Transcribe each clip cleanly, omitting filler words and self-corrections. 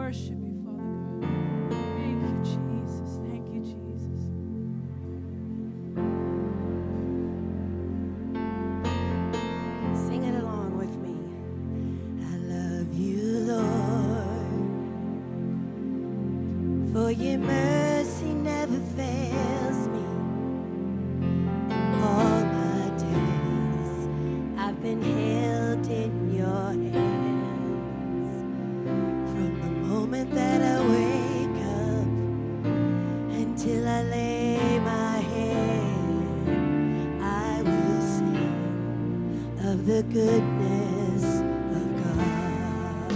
worship you, Father God. Thank you, Jesus. Thank you, Jesus. Sing it along with me. I love you, Lord, for your mercy never fails me. All my days I've been held in your hands. From the moment that I wake up until I lay my head, I will sing of the goodness of God.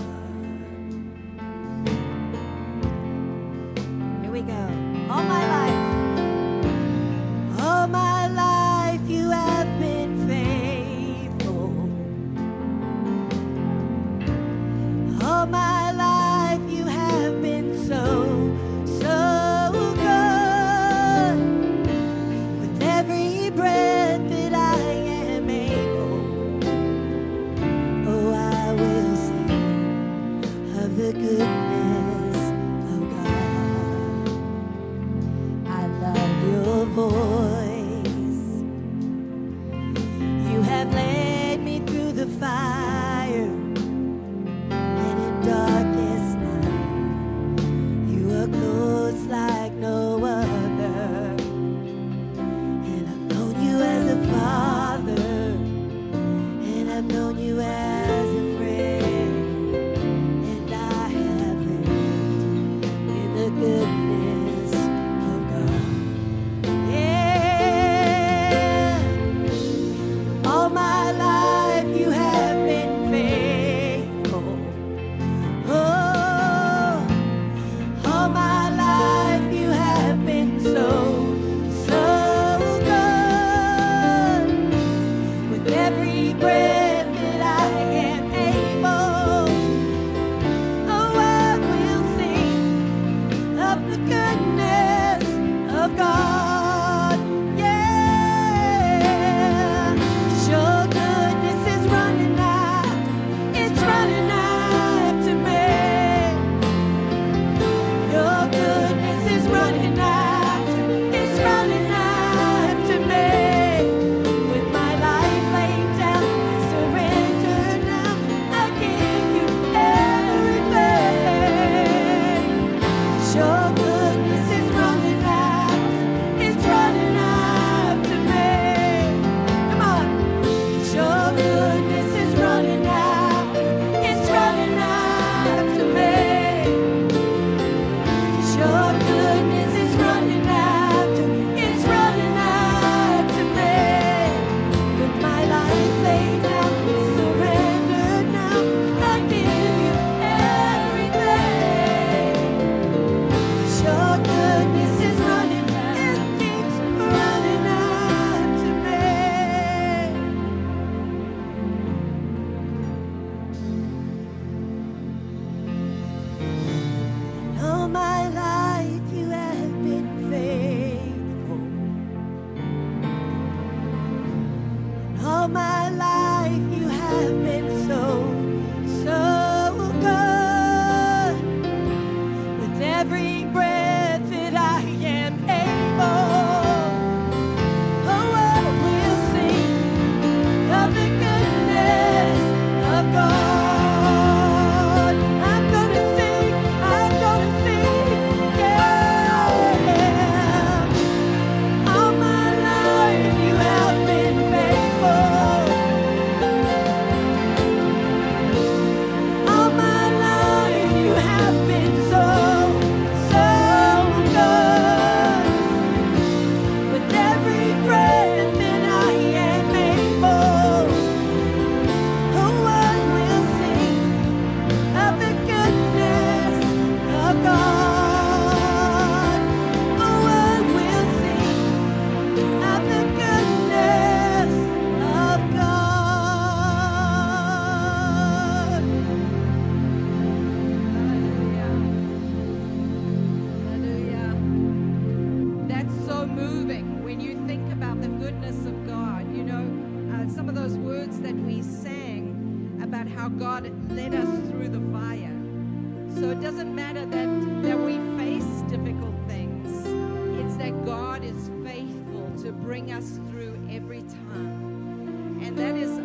Here we go. All my life. All my life you have been faithful. All my life you have been so, so good. With every breath that I am able, oh, I will sing of the goodness of God. I love your voice. You have led me through the fire, and in darkest night, you are close like no other. And I've known you as a father, and I've known you as a friend, and I have lived in the goodness of God. Yeah, all my life you have been faithful. Oh, all my life you have been so, so good. With every breath that I am able, oh, I will sing of the goodness of God. Yeah, 'cause your goodness is running out, it's running after me. Your goodness is running after, it's running after me. With my life laid down, I surrender now. I give you everything. 'Cause your goodness is running after, it's running after me. Come on. 'Cause your goodness is running after, it's running after me. 'Cause your goodness is running after, it's running after me. With my life laid down, I surrender now. I give you everything. 'Cause your goodness is running, it keeps running after me. All my life you have been faithful. All my life you have been so, so good. With every breath that I am able, oh, I will sing of the goodness of God. I'm gonna sing, yeah. All my life you have been faithful. All my life you have been so, so good. With every breath that I am able, oh, I will sing of the goodness of God. Oh, I will sing of the goodness of God. Hallelujah. That's so moving when you think about the goodness of God. You know, some of those words that we sang about how God led us through the fire. So it doesn't matter that we face difficult things. It's that God is faithful to bring us through every time. And that is,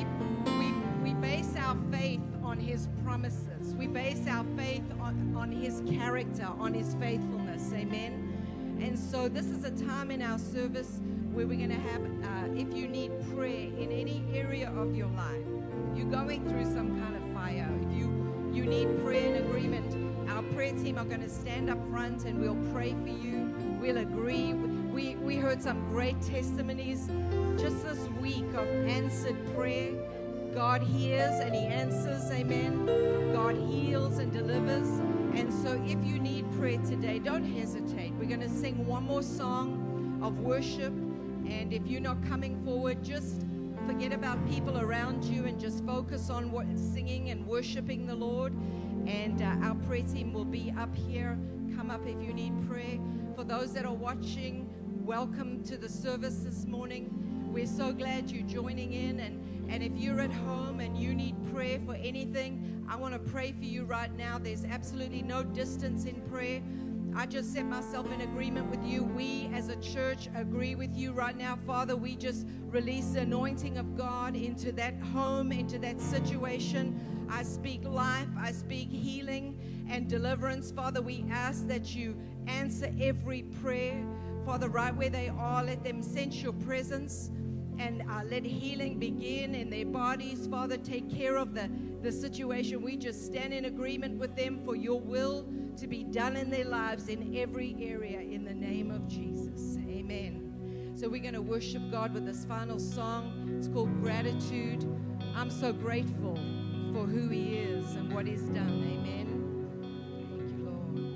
we base our faith on His promises. We base our faith on His character, on His faithfulness. Amen. And so this is a time in our service where we're going to have, if you need prayer in any area of your life, you're going through some kind of fire, if you need prayer and agreement, our prayer team are going to stand up front and we'll pray for you. We'll agree. We heard some great testimonies just this week of answered prayer. God hears and He answers. Amen. God heals and delivers. And so if you need prayer today, don't hesitate. We're going to sing one more song of worship. And if you're not coming forward, just forget about people around you and just focus on singing and worshiping the Lord. And our prayer team will be up here. Come up if you need prayer. For those that are watching, welcome to the service this morning. We're so glad you're joining in. And if you're at home and you need prayer for anything, I want to pray for you right now. There's absolutely no distance in prayer. I just set myself in agreement with you. We as a church agree with you right now. Father, we just release the anointing of God into that home, into that situation. I speak life, I speak healing and deliverance. Father, we ask that you answer every prayer. Father, right where they are, let them sense your presence. And let healing begin in their bodies. Father, take care of the situation. We just stand in agreement with them for your will to be done in their lives in every area in the name of Jesus. Amen. So we're going to worship God with this final song. It's called Gratitude. I'm so grateful for who He is and what He's done. Amen. Thank you, Lord.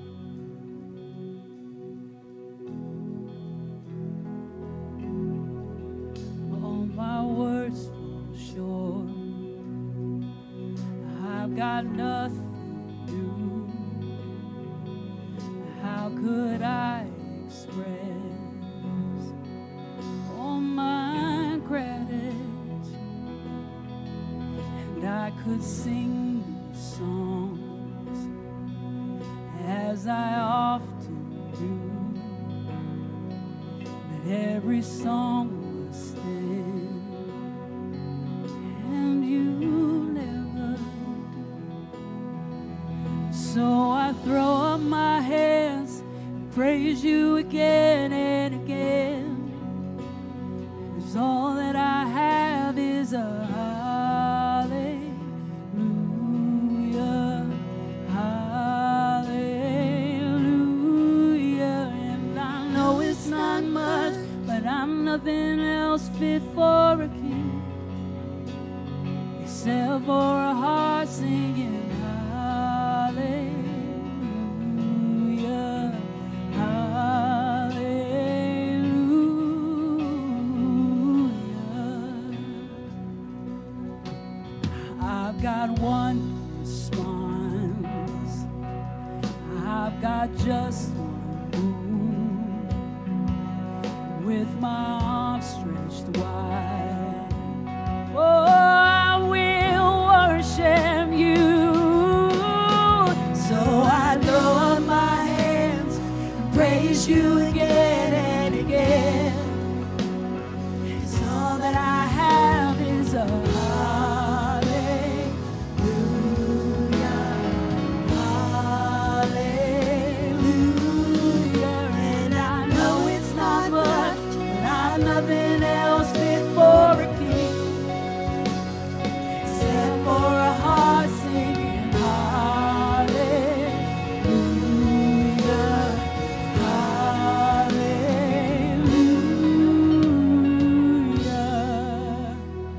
My words fall short. I've got nothing new. How could I express all my gratitude? And I could sing these songs as I often do, but every song was still. So I throw up my hands and praise you again and again. 'Cause all that I have is a hallelujah, hallelujah. And I know it's not much, but I'm nothing else fit for a king, except for a heart singing one response. I've got just one move with my arms stretched wide. Oh, I will worship you. So I throw up my hands and praise you again and again. 'Cause all that I have is a nothing else fit for a king, except for a heart singing hallelujah, hallelujah.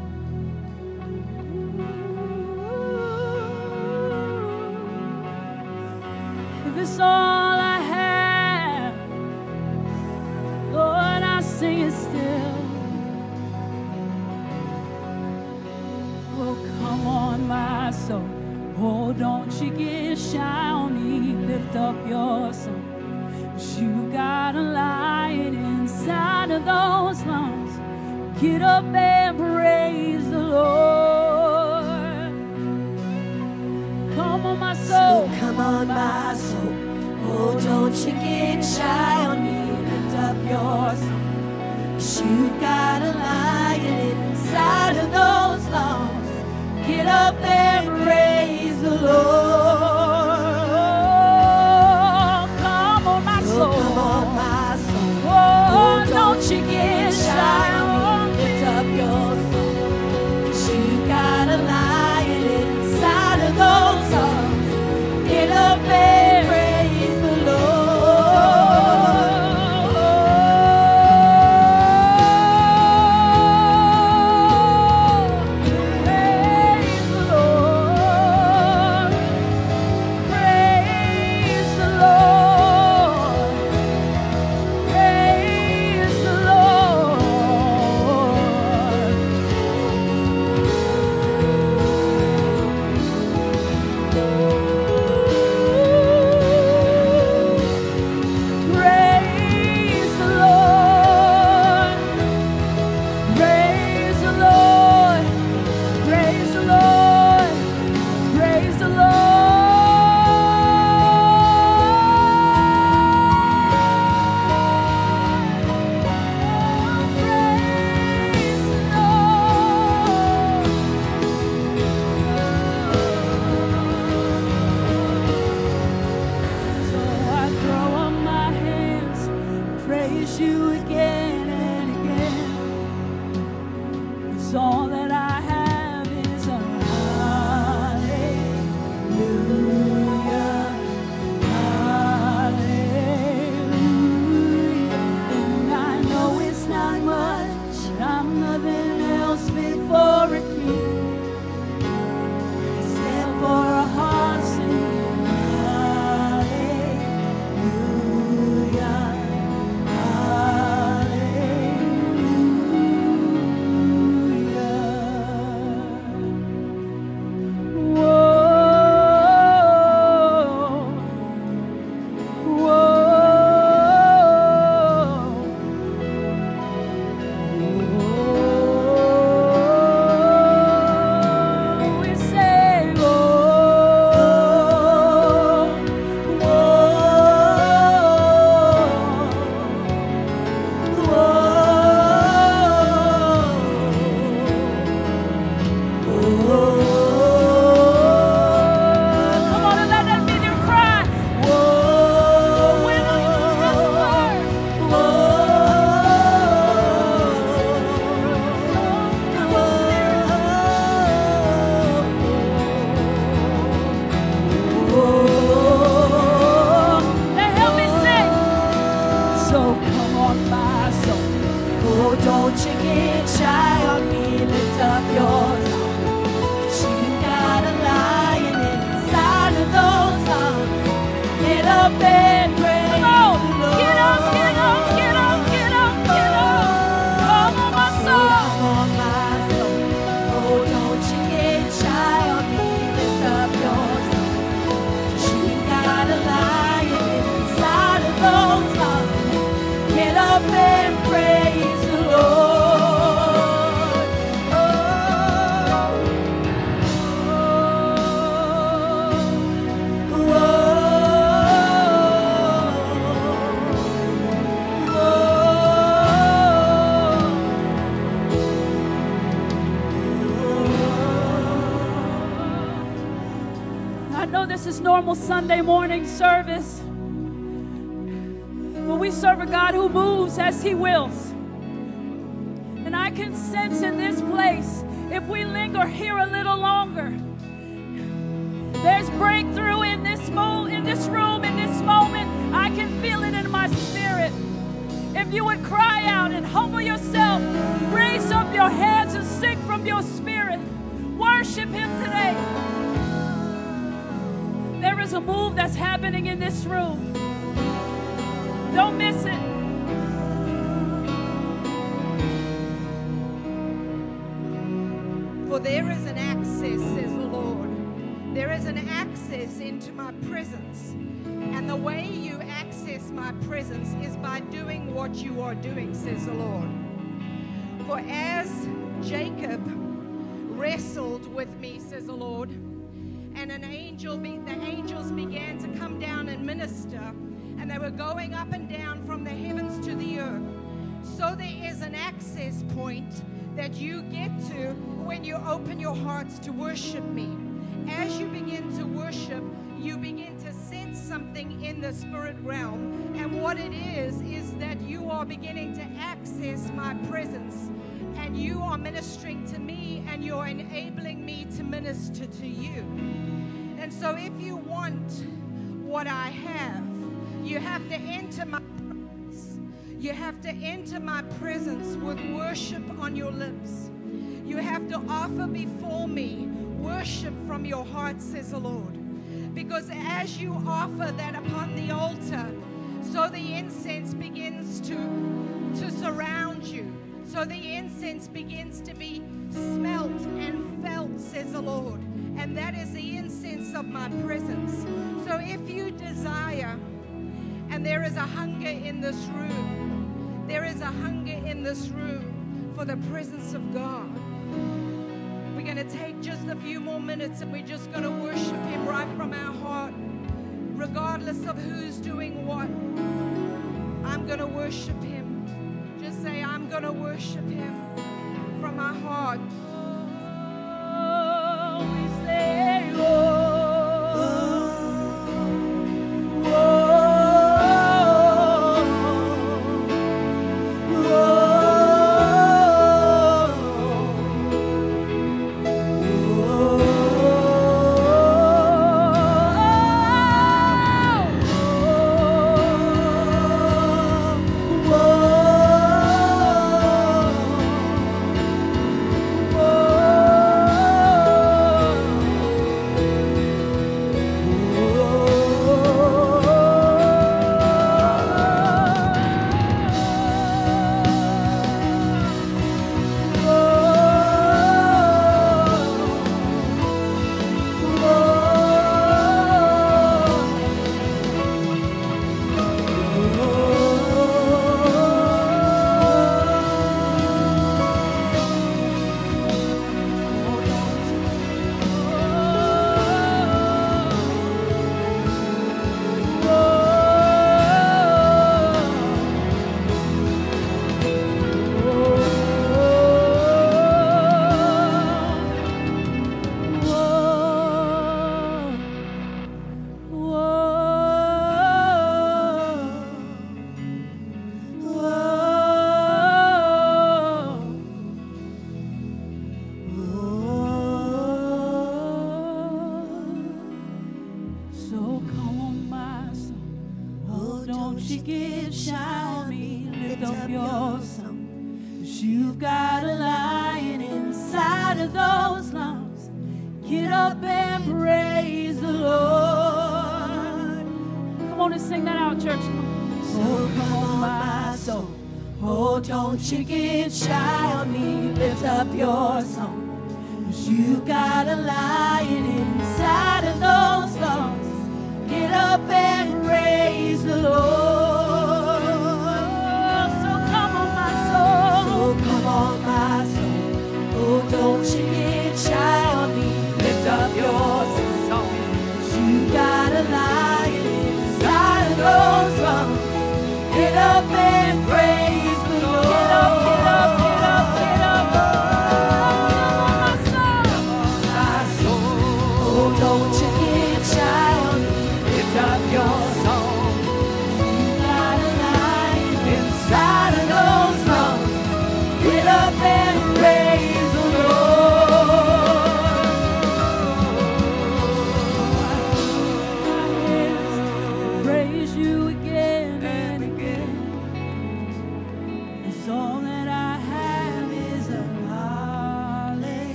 If it's all I have, Lord, I sing it still. Oh, come on, my soul. Oh, don't you get shy on me. Lift up your song. 'Cause you got a lion inside of those lungs. Get up and praise the Lord. Come on, my soul. So come come on, my soul. Oh, don't you get shy on me. Lift up your song. 'Cause you've got a lion inside of those lungs. Get up and praise the Lord. Come on, my So soul. come on, my soul. Oh, don't you get shy on me. Lift up your song. 'Cause you got a lion inside of those songs. Get up and praise the Lord. Praise the Lord. Praise the Lord. Praise the Lord. Praise the Lord. Praise the Lord. Praise the Lord. Praise the So I throw up my hands, praise you again and again. 'Cause all that I have is a hallelujah, hallelujah. And I know it's not much, I'm nothing else before a king. Except for a heart singing hallelujah, hallelujah. Whoa, whoa. We say, come on and let that be your cry. When will you restore? Now help me sing. So come on, my soul. Oh, don't you get shy on me. Lift up your song. 'Cause you got a lion inside of those lungs. Get up and praise Come on. the Lord. Get up, get up, get up, get up, get up. Come on, my So soul. come on, my soul. Oh, don't you get shy on me. Lift up your song. 'Cause you got a lion inside of those lungs. Get up and praise the Lord. I know this is normal Sunday morning service, but we serve a God who moves as He wills. And I can sense in this place, if we linger here a little longer, there's breakthrough in this room, in this moment. I can feel it in my spirit. If you would cry out and humble yourself, raise up your hands and sing from your spirit. Worship Him today. There is a move that's happening in this room. Don't miss it. For there is an access, says the Lord. There is an access into my presence. And the way you access my presence is by doing what you are doing, says the Lord. For as Jacob wrestled with me, says the Lord, and the angels began to come down and minister, and they were going up and down from the heavens to the earth. So there is an access point that you get to when you open your hearts to worship me. As you begin to worship, you begin to sense something in the spirit realm, and what it is that you are beginning to access my presence, and you are ministering to me, and you're enabling me to minister to you. And so if you want what I have, you have to enter my presence. You have to enter my presence with worship on your lips. You have to offer before me worship from your heart, says the Lord. Because as you offer that upon the altar, so the incense begins to surround you. So the incense begins to be smelt and felt, says the Lord. And that is the incense of my presence. So if you desire, and there is a hunger in this room, there is a hunger in this room for the presence of God. We're going to take just a few more minutes, and we're just going to worship Him right from our heart, regardless of who's doing what. I'm going to worship Him. Just say, I'm going to worship Him from my heart. We say, oh.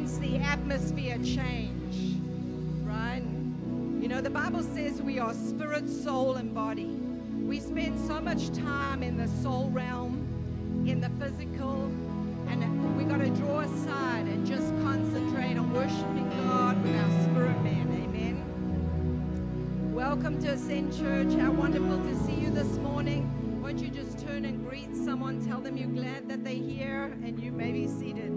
sense the atmosphere change, right? You know, the Bible says we are spirit, soul, and body. We spend so much time in the soul realm, in the physical, and we got to draw aside and just concentrate on worshiping God with our spirit man. Amen. Welcome to Ascend Church. How wonderful to see you this morning. Won't you just turn and greet someone, tell them you're glad that they're here, and you may be seated.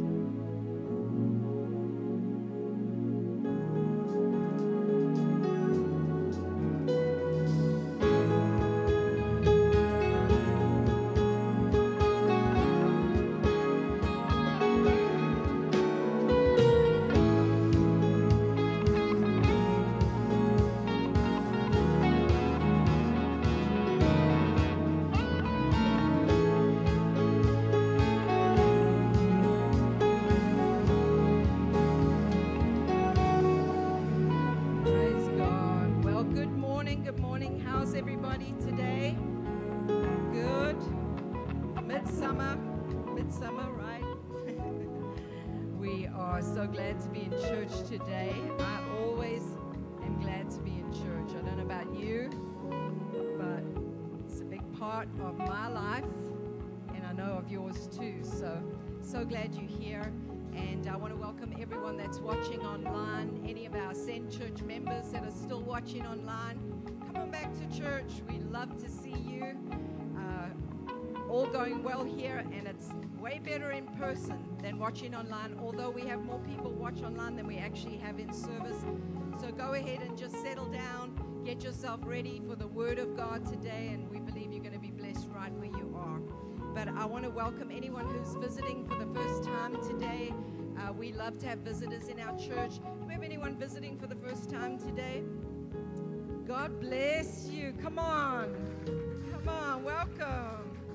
Today. I always am glad to be in church. I don't know about you, but it's a big part of my life, and I know of yours too. So glad you're here, and I want to welcome everyone that's watching online, any of our Ascend Church members that are still watching online. Come on back to church. We love to see you. All going well here, and it's way better in person than watching online, although we have more people watch online than we actually have in service. So go ahead and just settle down, get yourself ready for the Word of God today, and we believe you're going to be blessed right where you are. But I want to welcome anyone who's visiting for the first time today. We love to have visitors in our church. Do we have anyone visiting for the first time today? God bless you. Come on, welcome.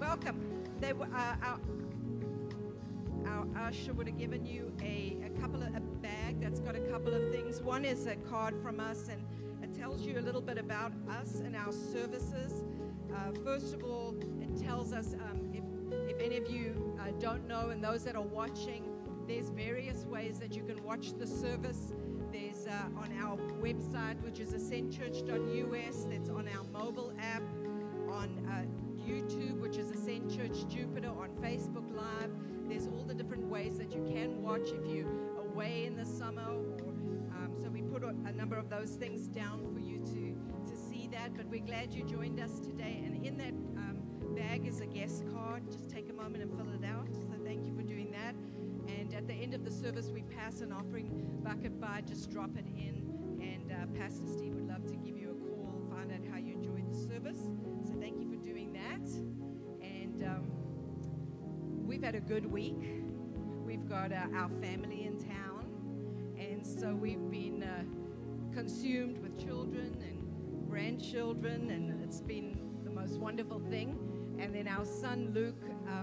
Our usher would have given you a bag that's got a couple of things. One is a card from us, and it tells you a little bit about us and our services. First of all, it tells us if any of you don't know, and those that are watching, there's various ways that you can watch the service. There's on our website, which is ascendchurch.us. That's on our mobile app, on YouTube, which is Ascend Church Jupiter, on Facebook Live. There's all the different ways that you can watch if you're away in the summer. So we put a number of those things down for you to see that. But we're glad you joined us today. And in that bag is a guest card. Just take a moment and fill it out. So thank you for doing that. And at the end of the service, we pass an offering bucket by. Just drop it in. And Pastor Steve would love to give you a call, find out how you enjoyed the service. So thank you for doing that. And we've had a good week. We've got our family in town, and so we've been consumed with children and grandchildren, and it's been the most wonderful thing. And then our son Luke,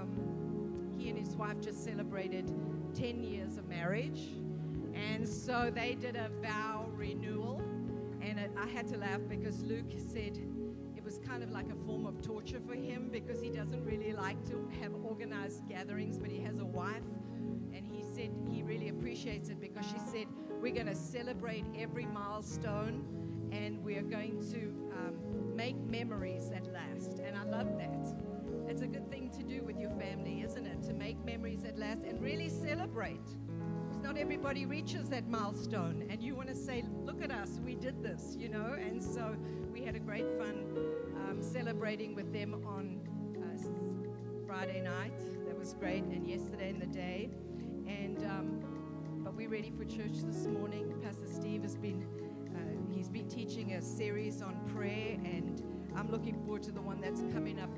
he and his wife just celebrated 10 years of marriage, and so they did a vow renewal, and I had to laugh because Luke said it was kind of like a form of torture for him because he doesn't really like to have organized gatherings, but he has a wife, and he said he really appreciates it because she said, we're going to celebrate every milestone, and we're going to make memories that last. And I love that. It's a good thing to do with your family, isn't it? To make memories that last and really celebrate. Because not everybody reaches that milestone, and you want to say, look at us, we did this, you know. And so we had a great fun celebrating with them on Friday night. That was great, and yesterday in the day. And but we're ready for church this morning. Pastor Steve has been he's been teaching a series on prayer, and I'm looking forward to the one that's coming up.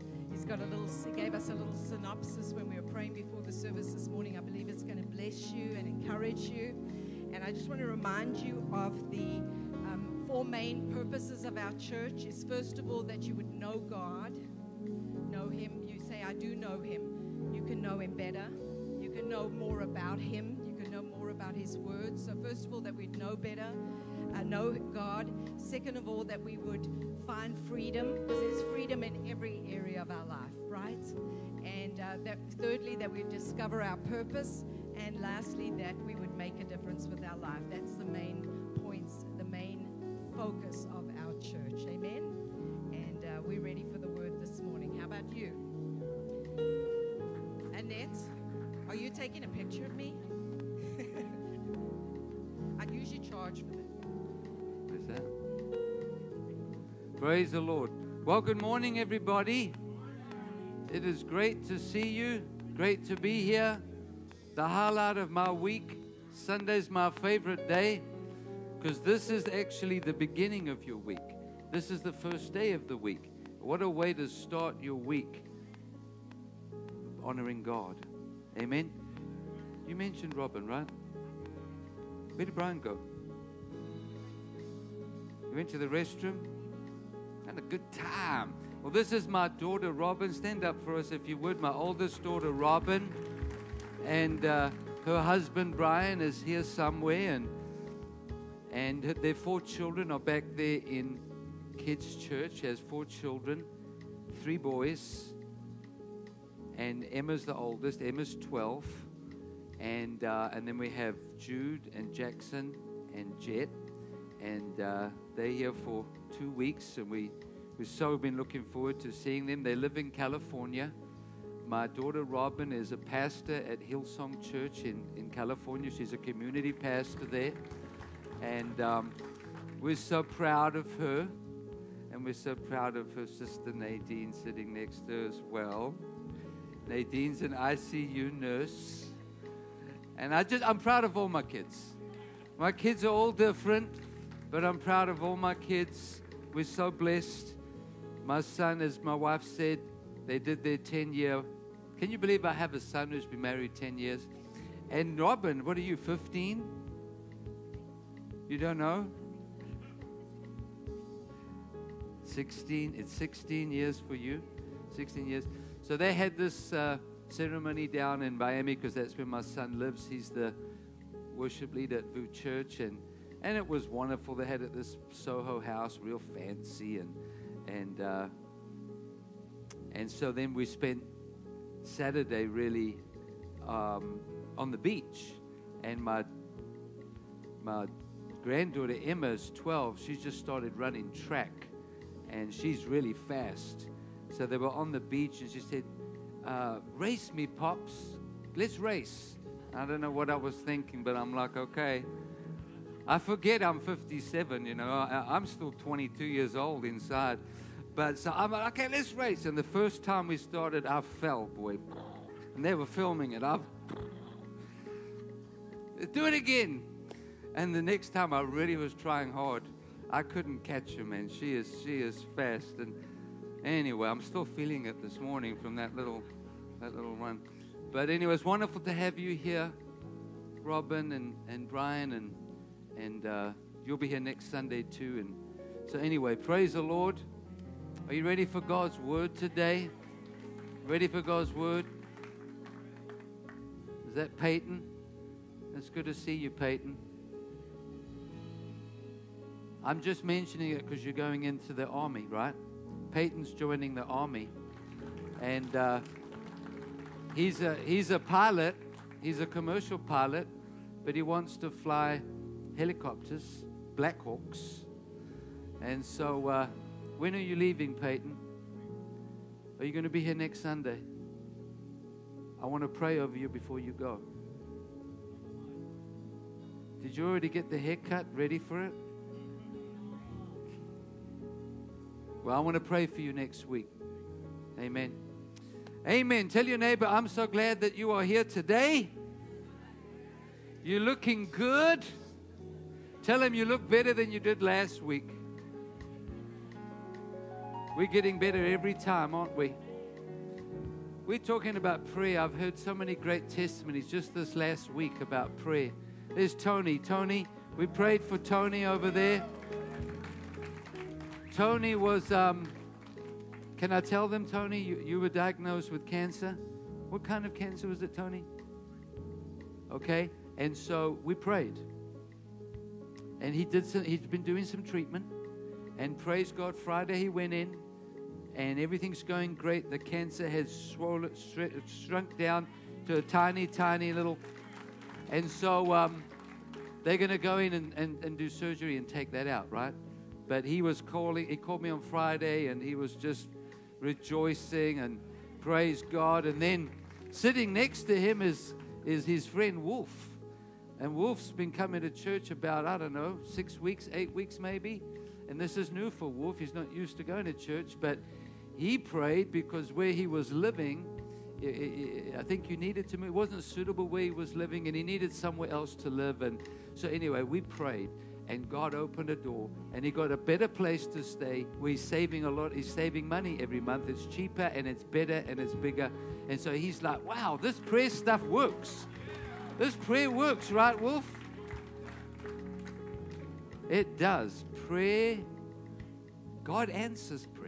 He gave us a little synopsis when we were praying before the service this morning. I believe it's going to bless you and encourage you. And I just want to remind you of the four main purposes of our church. Is first of all that you would know God, know Him. You say, I do know Him. You can know Him better. You can know more about Him. You can know more about His Word. So first of all, that we'd know better, know God. Second of all, that we would find freedom, because there's freedom in every area of our life, right? And thirdly, that we discover our purpose. And lastly, that we would make a difference with our life. That's the main points, the main focus of our church. Amen? And we're ready for the word this morning. How about you? Annette, are you taking a picture of me? I'd usually charge for that. Where's that? Praise the Lord. Well, good morning, everybody. It is great to see you. Great to be here. The highlight of my week. Sunday's my favorite day because this is actually the beginning of your week. This is the first day of the week. What a way to start your week. Honoring God. Amen. You mentioned Robin, right? Where did Brian go? He went to the restroom. Had a good time. Well, this is my daughter, Robin. Stand up for us if you would. My oldest daughter, Robin. And her husband, Brian, is here somewhere. And their 4 children are back there in kids' church. She has 4 children, 3 boys. And Emma's the oldest. Emma's 12. And then we have Jude and Jackson and Jet. And they're here for 2 weeks. And we've so been looking forward to seeing them. They live in California. My daughter Robin is a pastor at Hillsong Church in California. She's a community pastor there. And we're so proud of her. And we're so proud of her sister Nadine sitting next to her as well. Nadine's an ICU nurse. And I'm proud of all my kids. My kids are all different, but I'm proud of all my kids. We're so blessed. My son, as my wife said, they did their 10-year. Can you believe I have a son who's been married 10 years? And Robin, what are you, 15? You don't know? 16. It's 16 years for you. 16 years. So they had this ceremony down in Miami because that's where my son lives. He's the worship leader at VU Church. And it was wonderful. They had it at this Soho house, real fancy. And so then we spent Saturday really on the beach. And my granddaughter Emma's 12. She's just started running track. And she's really fast. So they were on the beach and she said, race me, Pops. Let's race. I don't know what I was thinking, but I'm like, okay. I forget I'm 57, you know. I'm still 22 years old inside. But so I'm like, okay, let's race. And the first time we started, I fell, boy. And they were filming it. Do it again. And the next time I really was trying hard. I couldn't catch her, man. She is fast. And anyway, I'm still feeling it this morning from that little run. But anyway, it's wonderful to have you here, Robin and Brian, and you'll be here next Sunday too. And so anyway, praise the Lord. Are you ready for God's word today? Ready for God's word? Is that Peyton? It's good to see you, Peyton. I'm just mentioning it because you're going into the army, right? Peyton's joining the army. And he's a pilot. He's a commercial pilot, but he wants to fly helicopters, Black Hawks. And so when are you leaving, Peyton? Are you going to be here next Sunday? I want to pray over you before you go. Did you already get the haircut ready for it? Well, I want to pray for you next week. Amen. Amen. Tell your neighbor, I'm so glad that you are here today. You're looking good. Tell him you look better than you did last week. We're getting better every time, aren't we? We're talking about prayer. I've heard so many great testimonies just this last week about prayer. There's Tony. Tony, we prayed for Tony over there. Tony was, can I tell them, Tony, you were diagnosed with cancer? What kind of cancer was it, Tony? Okay, and so we prayed. And he's been doing some treatment. And praise God, Friday he went in, and everything's going great. The cancer has shrunk down to a tiny, tiny little And so they're going to go in and do surgery and take that out, right? But he called me on Friday, and he was just rejoicing and praise God. And then sitting next to him is his friend Wolf. And Wolf's been coming to church about, 6 weeks, 8 weeks maybe. And this is new for Wolf. He's not used to going to church, but he prayed because where he was living, I think you needed to move. It wasn't suitable where he was living, and he needed somewhere else to live. And so anyway, we prayed, and God opened a door, and he got a better place to stay where he's saving a lot. He's saving money every month. It's cheaper, and it's better, and it's bigger. And so he's like, wow, this prayer stuff works. This prayer works, right, Wolf? It does. Prayer, God answers prayer.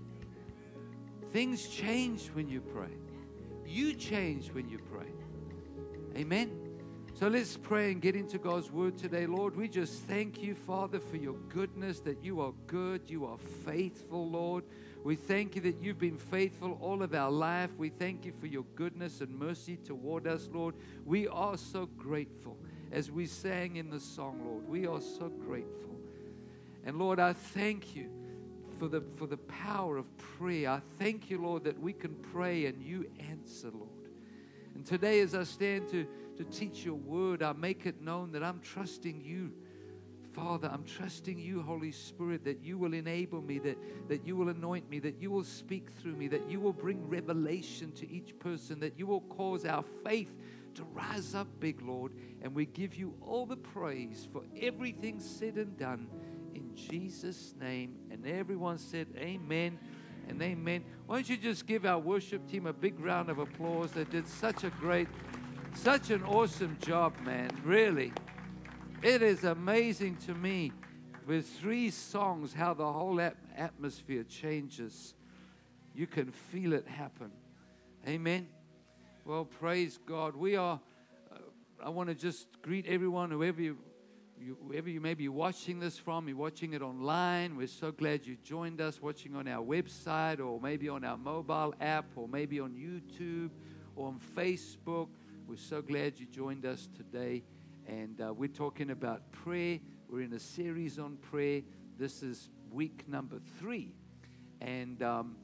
Things change when you pray. You change when you pray. Amen? So let's pray and get into God's word today. Lord, we just thank you, Father, for your goodness, that you are good, you are faithful, Lord. We thank you that you've been faithful all of our life. We thank you for your goodness and mercy toward us, Lord. We are so grateful. As we sang in the song, Lord, we are so grateful. And Lord, I thank you for the power of prayer. I thank you, Lord, that we can pray and you answer, Lord. And today as I stand to teach your word, I make it known that I'm trusting you, Father. I'm trusting you, Holy Spirit, that you will enable me, that you will anoint me, that you will speak through me, that you will bring revelation to each person, that you will cause our faith to rise up big, Lord. And we give you all the praise for everything said and done in Jesus' name. And everyone said amen and amen. Why don't you just give our worship team a big round of applause? They did such an awesome job, man. Really. It is amazing to me with 3 songs how the whole atmosphere changes. You can feel it happen. Amen. Well, praise God. I want to just greet everyone, whoever you may be watching this from. You're watching it online. We're so glad you joined us, watching on our website, or maybe on our mobile app, or maybe on YouTube or on Facebook. We're so glad you joined us today. And we're talking about prayer. We're in a series on prayer. This is week number 3. And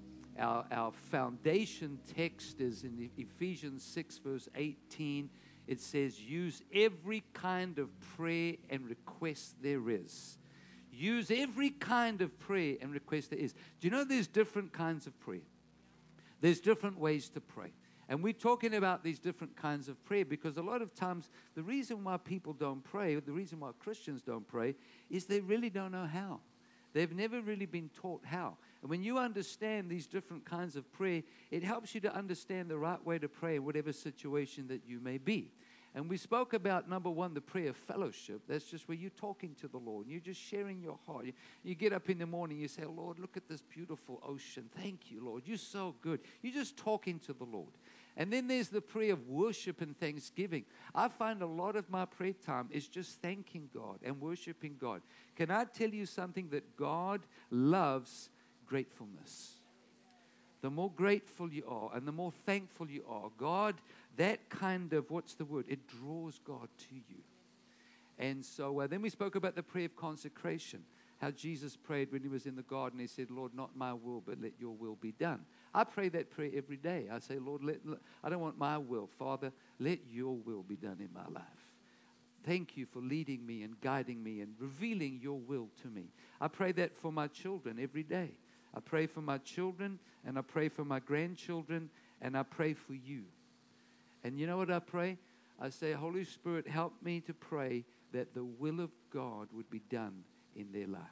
our foundation text is in Ephesians 6, verse 18. It says, use every kind of prayer and request there is. Use every kind of prayer and request there is. Do you know there's different kinds of prayer? There's different ways to pray. And we're talking about these different kinds of prayer because a lot of times the reason why people don't pray, the reason why Christians don't pray, is they really don't know how. They've never really been taught how. And when you understand these different kinds of prayer, it helps you to understand the right way to pray in whatever situation that you may be. And we spoke about, number 1, the prayer of fellowship. That's just where you're talking to the Lord. You're just sharing your heart. You get up in the morning, you say, Lord, look at this beautiful ocean. Thank you, Lord. You're so good. You're just talking to the Lord. And then there's the prayer of worship and thanksgiving. I find a lot of my prayer time is just thanking God and worshiping God. Can I tell you something? That God loves gratefulness. The more grateful you are and the more thankful you are, God, that kind of, it draws God to you. And so then we spoke about the prayer of consecration, how Jesus prayed when he was in the garden. He said, Lord, not my will, but let your will be done. I pray that prayer every day. I say, Lord, I don't want my will. Father, let your will be done in my life. Thank you for leading me and guiding me and revealing your will to me. I pray that for my children every day. I pray for my children, and I pray for my grandchildren, and I pray for you. And you know what I pray? I say, Holy Spirit, help me to pray that the will of God would be done in their life.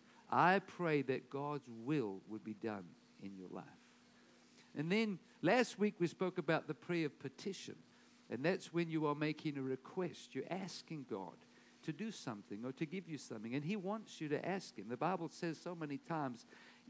I pray that God's will would be done in your life. And then last week we spoke about the prayer of petition. And that's when you are making a request. You're asking God to do something or to give you something. And he wants you to ask him. The Bible says so many times,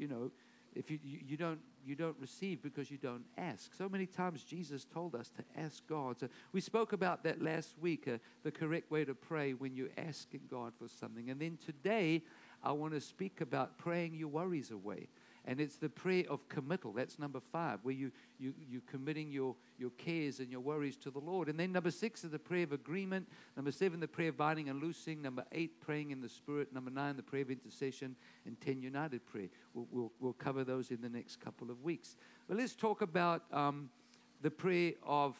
if you don't receive because you don't ask. So many times Jesus told us to ask God. So we spoke about that last week, the correct way to pray when you're asking God for something. And then today, I want to speak about praying your worries away. And it's the prayer of committal. That's number 5, where you're committing your cares and your worries to the Lord. And then number 6 is the prayer of agreement. Number 7, the prayer of binding and loosing. Number 8, praying in the Spirit. Number 9, the prayer of intercession. And 10, united prayer. We'll cover those in the next couple of weeks. But let's talk about the prayer of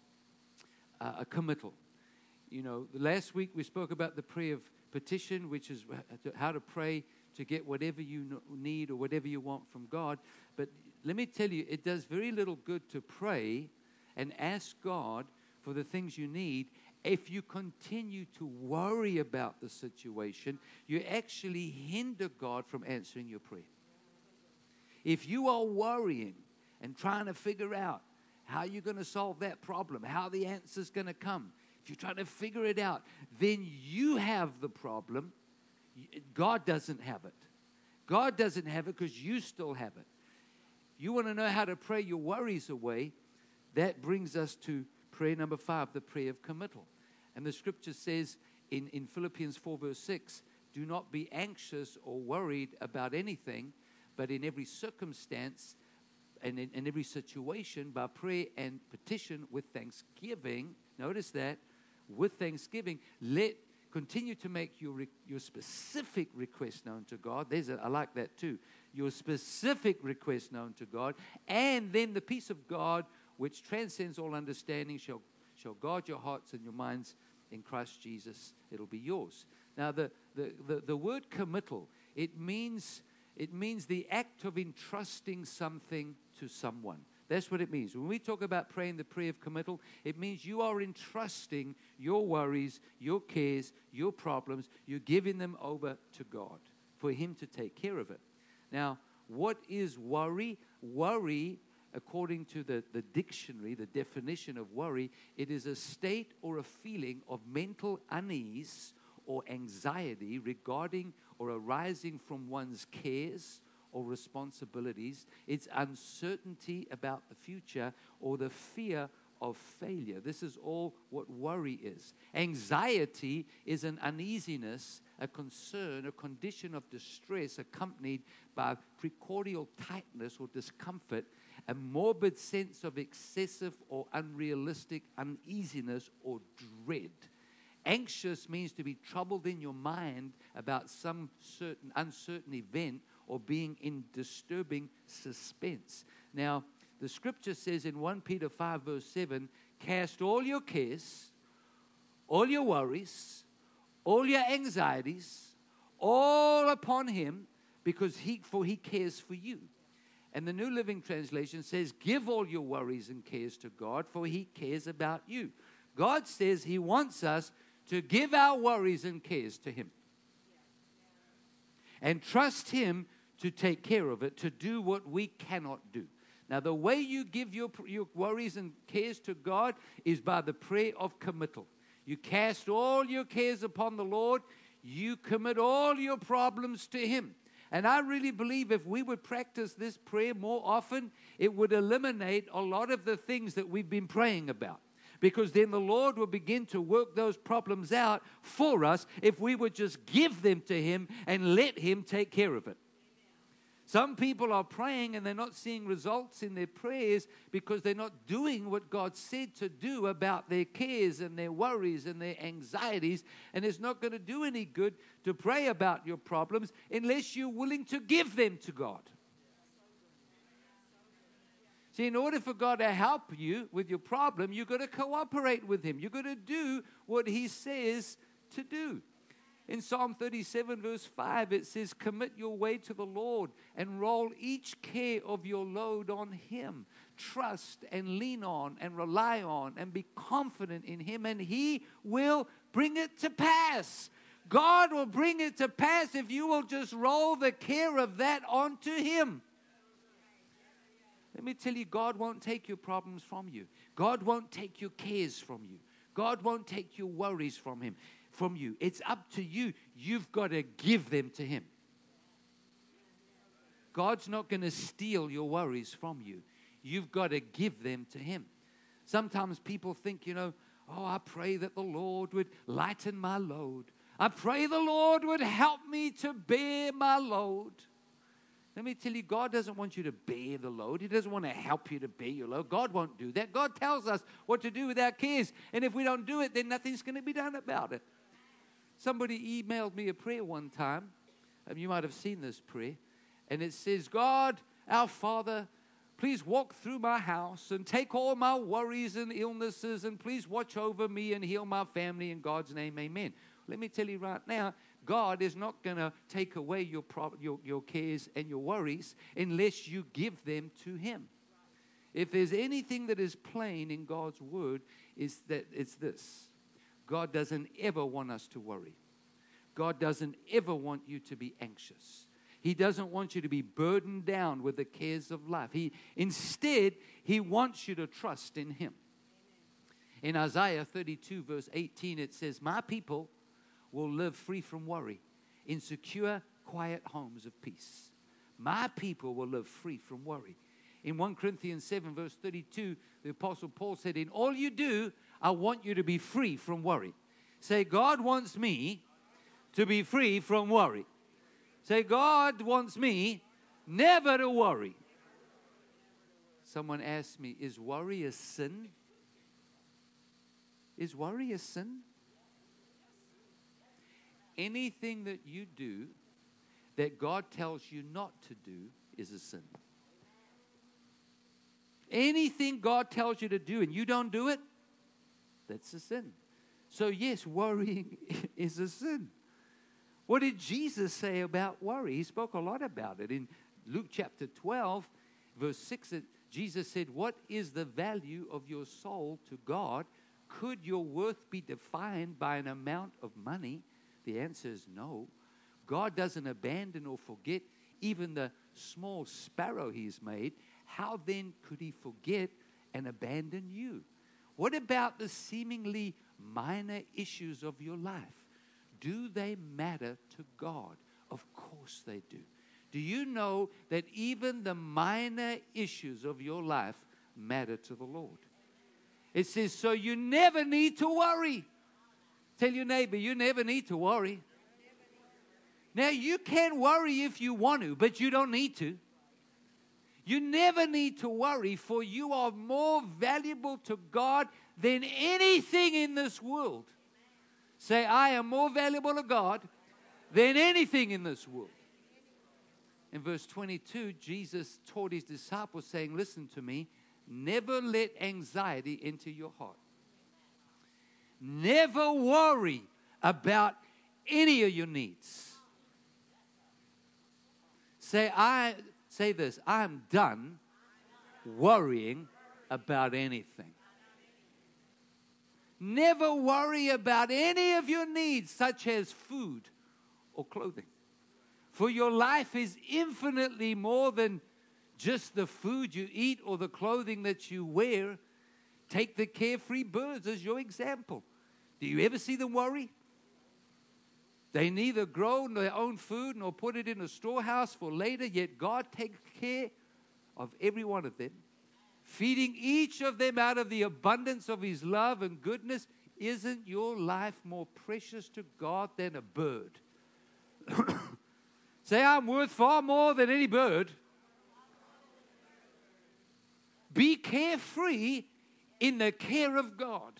a committal. You know, last week we spoke about the prayer of petition, which is how to pray to get whatever you need or whatever you want from God. But let me tell you, it does very little good to pray and ask God for the things you need. If you continue to worry about the situation, you actually hinder God from answering your prayer. If you are worrying and trying to figure out how you're going to solve that problem, how the answer's going to come, if you're trying to figure it out, then you have the problem. God doesn't have it. God doesn't have it because you still have it. You want to know how to pray your worries away? That brings us to prayer number 5, the prayer of committal. And the scripture says in Philippians 4 verse 6, do not be anxious or worried about anything, but in every circumstance and in every situation, by prayer and petition with thanksgiving, notice that, with thanksgiving, continue to make your specific request known to God. I like that too. Your specific request known to God. And then the peace of God, which transcends all understanding, shall guard your hearts and your minds in Christ Jesus. It'll be yours. Now, the word committal, it means the act of entrusting something to someone. That's what it means. When we talk about praying the prayer of committal, it means you are entrusting your worries, your cares, your problems. You're giving them over to God for Him to take care of it. Now, what is worry? Worry, according to the dictionary, the definition of worry, it is a state or a feeling of mental unease or anxiety regarding or arising from one's cares or responsibilities. It's uncertainty about the future or the fear of failure. This is all what worry is. Anxiety is an uneasiness, a concern, a condition of distress accompanied by precordial tightness or discomfort, a morbid sense of excessive or unrealistic uneasiness or dread. Anxious means to be troubled in your mind about some uncertain event or being in disturbing suspense. Now, the scripture says in 1 Peter 5 verse 7, cast all your cares, all your worries, all your anxieties, all upon Him, because He cares for you. And the New Living Translation says, give all your worries and cares to God, for He cares about you. God says He wants us to give our worries and cares to Him. And trust Him to take care of it, to do what we cannot do. Now, the way you give your worries and cares to God is by the prayer of committal. You cast all your cares upon the Lord. You commit all your problems to Him. And I really believe if we would practice this prayer more often, it would eliminate a lot of the things that we've been praying about. Because then the Lord will begin to work those problems out for us if we would just give them to Him and let Him take care of it. Some people are praying and they're not seeing results in their prayers because they're not doing what God said to do about their cares and their worries and their anxieties. And it's not going to do any good to pray about your problems unless you're willing to give them to God. See, in order for God to help you with your problem, you've got to cooperate with Him. You've got to do what He says to do. In Psalm 37 verse 5, it says, commit your way to the Lord and roll each care of your load on Him. Trust and lean on and rely on and be confident in Him, and He will bring it to pass. God will bring it to pass if you will just roll the care of that onto Him. Let me tell you, God won't take your problems from you. God won't take your cares from you. God won't take your worries from you. It's up to you. You've got to give them to Him. God's not going to steal your worries from you. You've got to give them to Him. Sometimes people think, I pray that the Lord would lighten my load. I pray the Lord would help me to bear my load. Let me tell you, God doesn't want you to bear the load. He doesn't want to help you to bear your load. God won't do that. God tells us what to do with our cares. And if we don't do it, then nothing's going to be done about it. Somebody emailed me a prayer one time. You might have seen this prayer. And it says, God, our Father, please walk through my house and take all my worries and illnesses, and please watch over me and heal my family. In God's name, amen. Let me tell you right now, God is not going to take away your cares and your worries unless you give them to Him. If there's anything that is plain in God's word, it's this. God doesn't ever want us to worry. God doesn't ever want you to be anxious. He doesn't want you to be burdened down with the cares of life. Instead, He wants you to trust in Him. In Isaiah 32, verse 18, it says, my people will live free from worry in secure, quiet homes of peace. My people will live free from worry. In 1 Corinthians 7, verse 32, the Apostle Paul said, in all you do, I want you to be free from worry. Say, God wants me to be free from worry. Say, God wants me never to worry. Someone asked me, is worry a sin? Is worry a sin? Anything that you do that God tells you not to do is a sin. Anything God tells you to do and you don't do it, that's a sin. So yes, worrying is a sin. What did Jesus say about worry? He spoke a lot about it. In Luke chapter 12, verse 6, Jesus said, what is the value of your soul to God? Could your worth be defined by an amount of money? The answer is no. God doesn't abandon or forget even the small sparrow He's made. How then could He forget and abandon you? What about the seemingly minor issues of your life? Do they matter to God? Of course they do. Do you know that even the minor issues of your life matter to the Lord? It says, so you never need to worry. Tell your neighbor, you never need to worry. Now, you can worry if you want to, but you don't need to. You never need to worry, for you are more valuable to God than anything in this world. Say, I am more valuable to God than anything in this world. In verse 22, Jesus taught His disciples, saying, listen to me, never let anxiety enter your heart. Never worry about any of your needs. Say this, I'm done worrying about anything. Never worry about any of your needs, such as food or clothing. For your life is infinitely more than just the food you eat or the clothing that you wear. Take the carefree birds as your example. Do you ever see them worry? They neither grow their own food nor put it in a storehouse for later, yet God takes care of every one of them, feeding each of them out of the abundance of His love and goodness. Isn't your life more precious to God than a bird? Say, I'm worth far more than any bird. Be carefree in the care of God.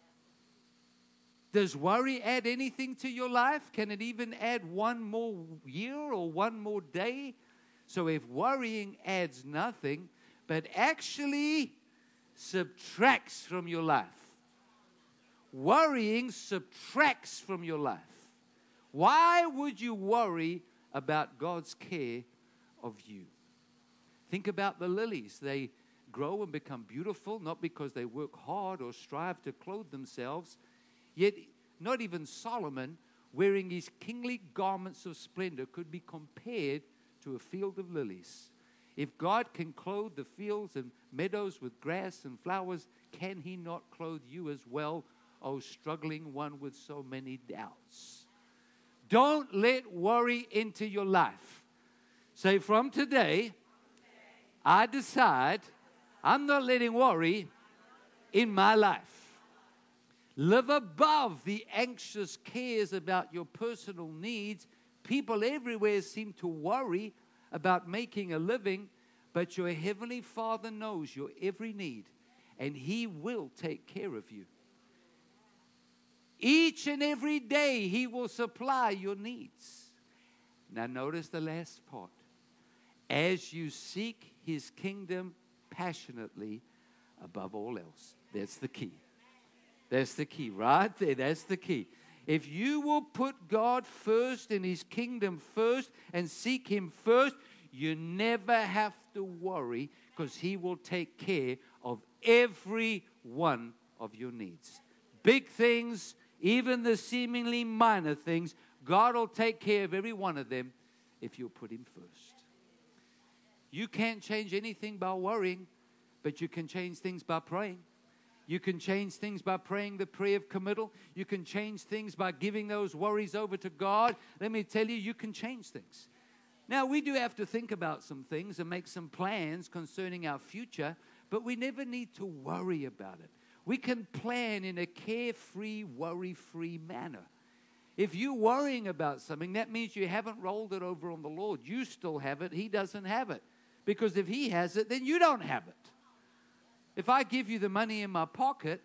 Does worry add anything to your life? Can it even add one more year or one more day? So if worrying adds nothing, but actually subtracts from your life. Worrying subtracts from your life. Why would you worry about God's care of you? Think about the lilies. They grow and become beautiful, not because they work hard or strive to clothe themselves. Yet not even Solomon, wearing his kingly garments of splendor, could be compared to a field of lilies. If God can clothe the fields and meadows with grass and flowers, can He not clothe you as well, O struggling one with so many doubts? Don't let worry into your life. Say, from today, I decide I'm not letting worry in my life. Live above the anxious cares about your personal needs. People everywhere seem to worry about making a living, but your Heavenly Father knows your every need, and He will take care of you. Each and every day, He will supply your needs. Now, notice the last part. As you seek His kingdom passionately above all else. That's the key. That's the key right there. That's the key. If you will put God first and His kingdom first and seek Him first, you never have to worry, because He will take care of every one of your needs. Big things, even the seemingly minor things, God will take care of every one of them if you'll put Him first. You can't change anything by worrying, but you can change things by praying. You can change things by praying the prayer of committal. You can change things by giving those worries over to God. Let me tell you, you can change things. Now, we do have to think about some things and make some plans concerning our future, but we never need to worry about it. We can plan in a carefree, worry-free manner. If you're worrying about something, that means you haven't rolled it over on the Lord. You still have it. He doesn't have it. Because if He has it, then you don't have it. If I give you the money in my pocket,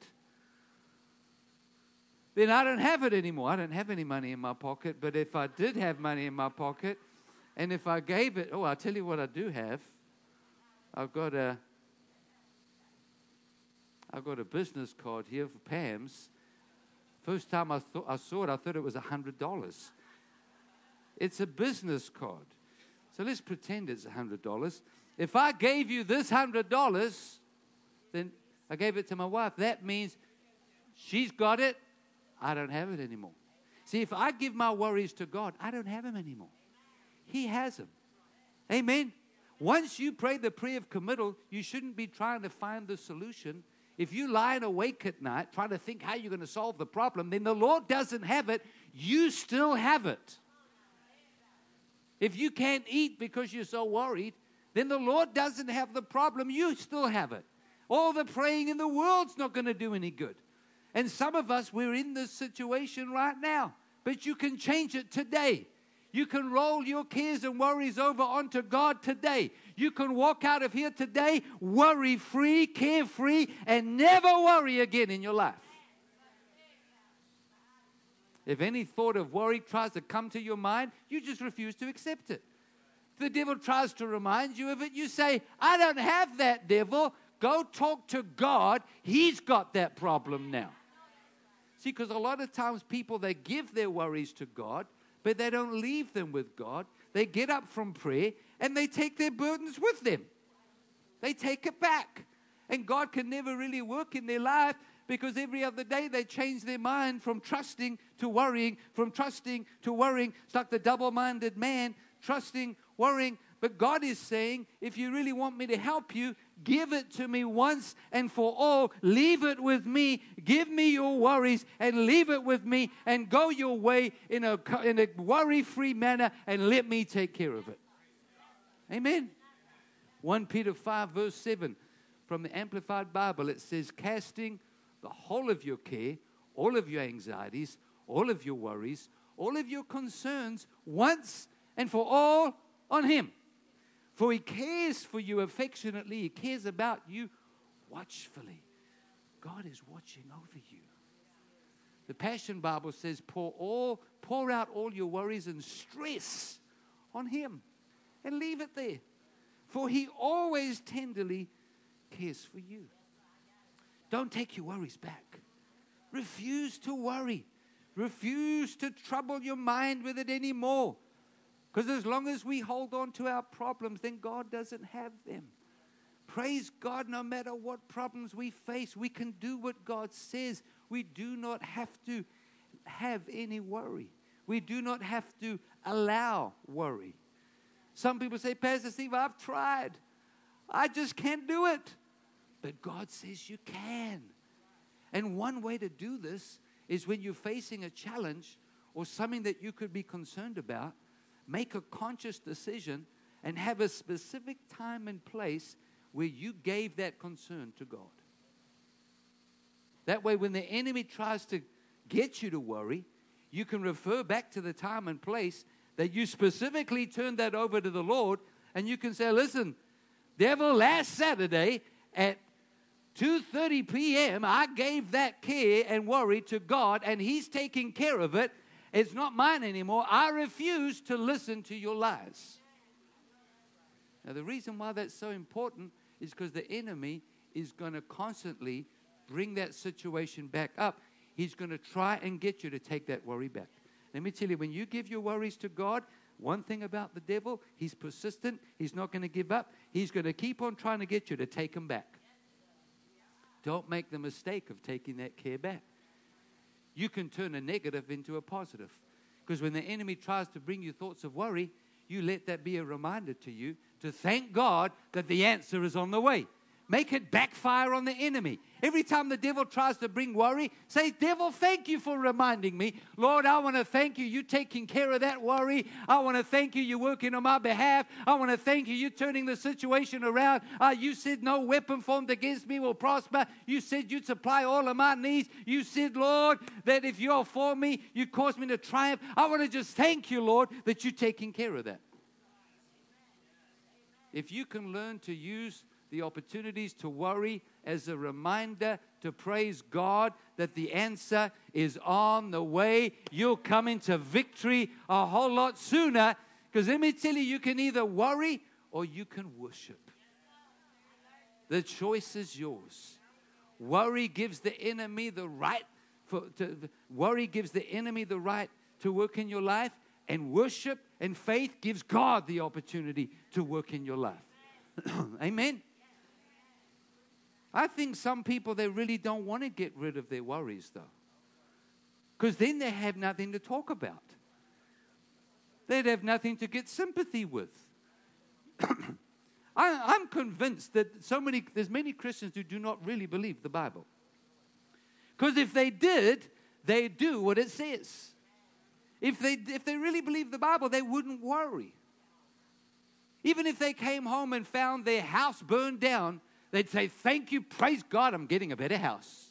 then I don't have it anymore. I don't have any money in my pocket. But if I did have money in my pocket, and if I gave it, I'll tell you what I do have. I've got a business card here for Pam's. First time I saw it, I thought it was $100. It's a business card. So let's pretend it's $100. If I gave you this $100, then I gave it to my wife. That means she's got it. I don't have it anymore. See, if I give my worries to God, I don't have them anymore. He has them. Amen. Once you pray the prayer of committal, you shouldn't be trying to find the solution. If you lying awake at night trying to think how you're going to solve the problem, then the Lord doesn't have it. You still have it. If you can't eat because you're so worried, then the Lord doesn't have the problem. You still have it. All the praying in the world's not going to do any good. And some of us, we're in this situation right now. But you can change it today. You can roll your cares and worries over onto God today. You can walk out of here today worry-free, carefree, and never worry again in your life. If any thought of worry tries to come to your mind, you just refuse to accept it. If the devil tries to remind you of it, you say, I don't have that, devil. Go talk to God. He's got that problem now. See, because a lot of times people, they give their worries to God, but they don't leave them with God. They get up from prayer and they take their burdens with them. They take it back. And God can never really work in their life, because every other day they change their mind from trusting to worrying, from trusting to worrying. It's like the double-minded man, trusting, worrying. But God is saying, if you really want me to help you, give it to me once and for all. Leave it with me. Give me your worries and leave it with me, and go your way in a worry-free manner, and let me take care of it. Amen. 1 Peter 5 verse 7 from the Amplified Bible, it says, casting the whole of your care, all of your anxieties, all of your worries, all of your concerns once and for all on Him. For He cares for you affectionately. He cares about you watchfully. God is watching over you. The Passion Bible says, pour out all your worries and stress on Him, and leave it there. For He always tenderly cares for you. Don't take your worries back. Refuse to worry. Refuse to trouble your mind with it anymore. Because as long as we hold on to our problems, then God doesn't have them. Praise God, no matter what problems we face, we can do what God says. We do not have to have any worry. We do not have to allow worry. Some people say, Pastor Steve, I've tried. I just can't do it. But God says you can. And one way to do this is when you're facing a challenge or something that you could be concerned about, make a conscious decision and have a specific time and place where you gave that concern to God. That way, when the enemy tries to get you to worry, you can refer back to the time and place that you specifically turned that over to the Lord, And you can say, listen, devil, last Saturday at 2:30 p.m., I gave that care and worry to God, and He's taking care of it. It's not mine anymore. I refuse to listen to your lies. Now, the reason why that's so important is because the enemy is going to constantly bring that situation back up. He's going to try and get you to take that worry back. Let me tell you, when you give your worries to God, one thing about the devil, he's persistent. He's not going to give up. He's going to keep on trying to get you to take him back. Don't make the mistake of taking that care back. You can turn a negative into a positive. Because when the enemy tries to bring you thoughts of worry, you let that be a reminder to you to thank God that the answer is on the way. Make it backfire on the enemy. Every time the devil tries to bring worry, say, devil, thank you for reminding me. Lord, I want to thank you. You're taking care of that worry. I want to thank you. You're working on my behalf. I want to thank you. You're turning the situation around. You said no weapon formed against me will prosper. You said you'd supply all of my needs. You said, Lord, that if you're for me, you cause me to triumph. I want to just thank you, Lord, that you're taking care of that. If you can learn to use the opportunities to worry as a reminder to praise God that the answer is on the way, you'll come into victory a whole lot sooner. Because let me tell you, you can either worry or you can worship. The choice is yours. Worry gives the enemy the right to work in your life, and worship and faith gives God the opportunity to work in your life. Amen. I think some people, they really don't want to get rid of their worries, though. Because then they have nothing to talk about. They'd have nothing to get sympathy with. I'm convinced that there's many Christians who do not really believe the Bible. Because if they did, they'd do what it says. If they really believed the Bible, they wouldn't worry. Even if they came home and found their house burned down, they'd say, thank you, praise God, I'm getting a better house.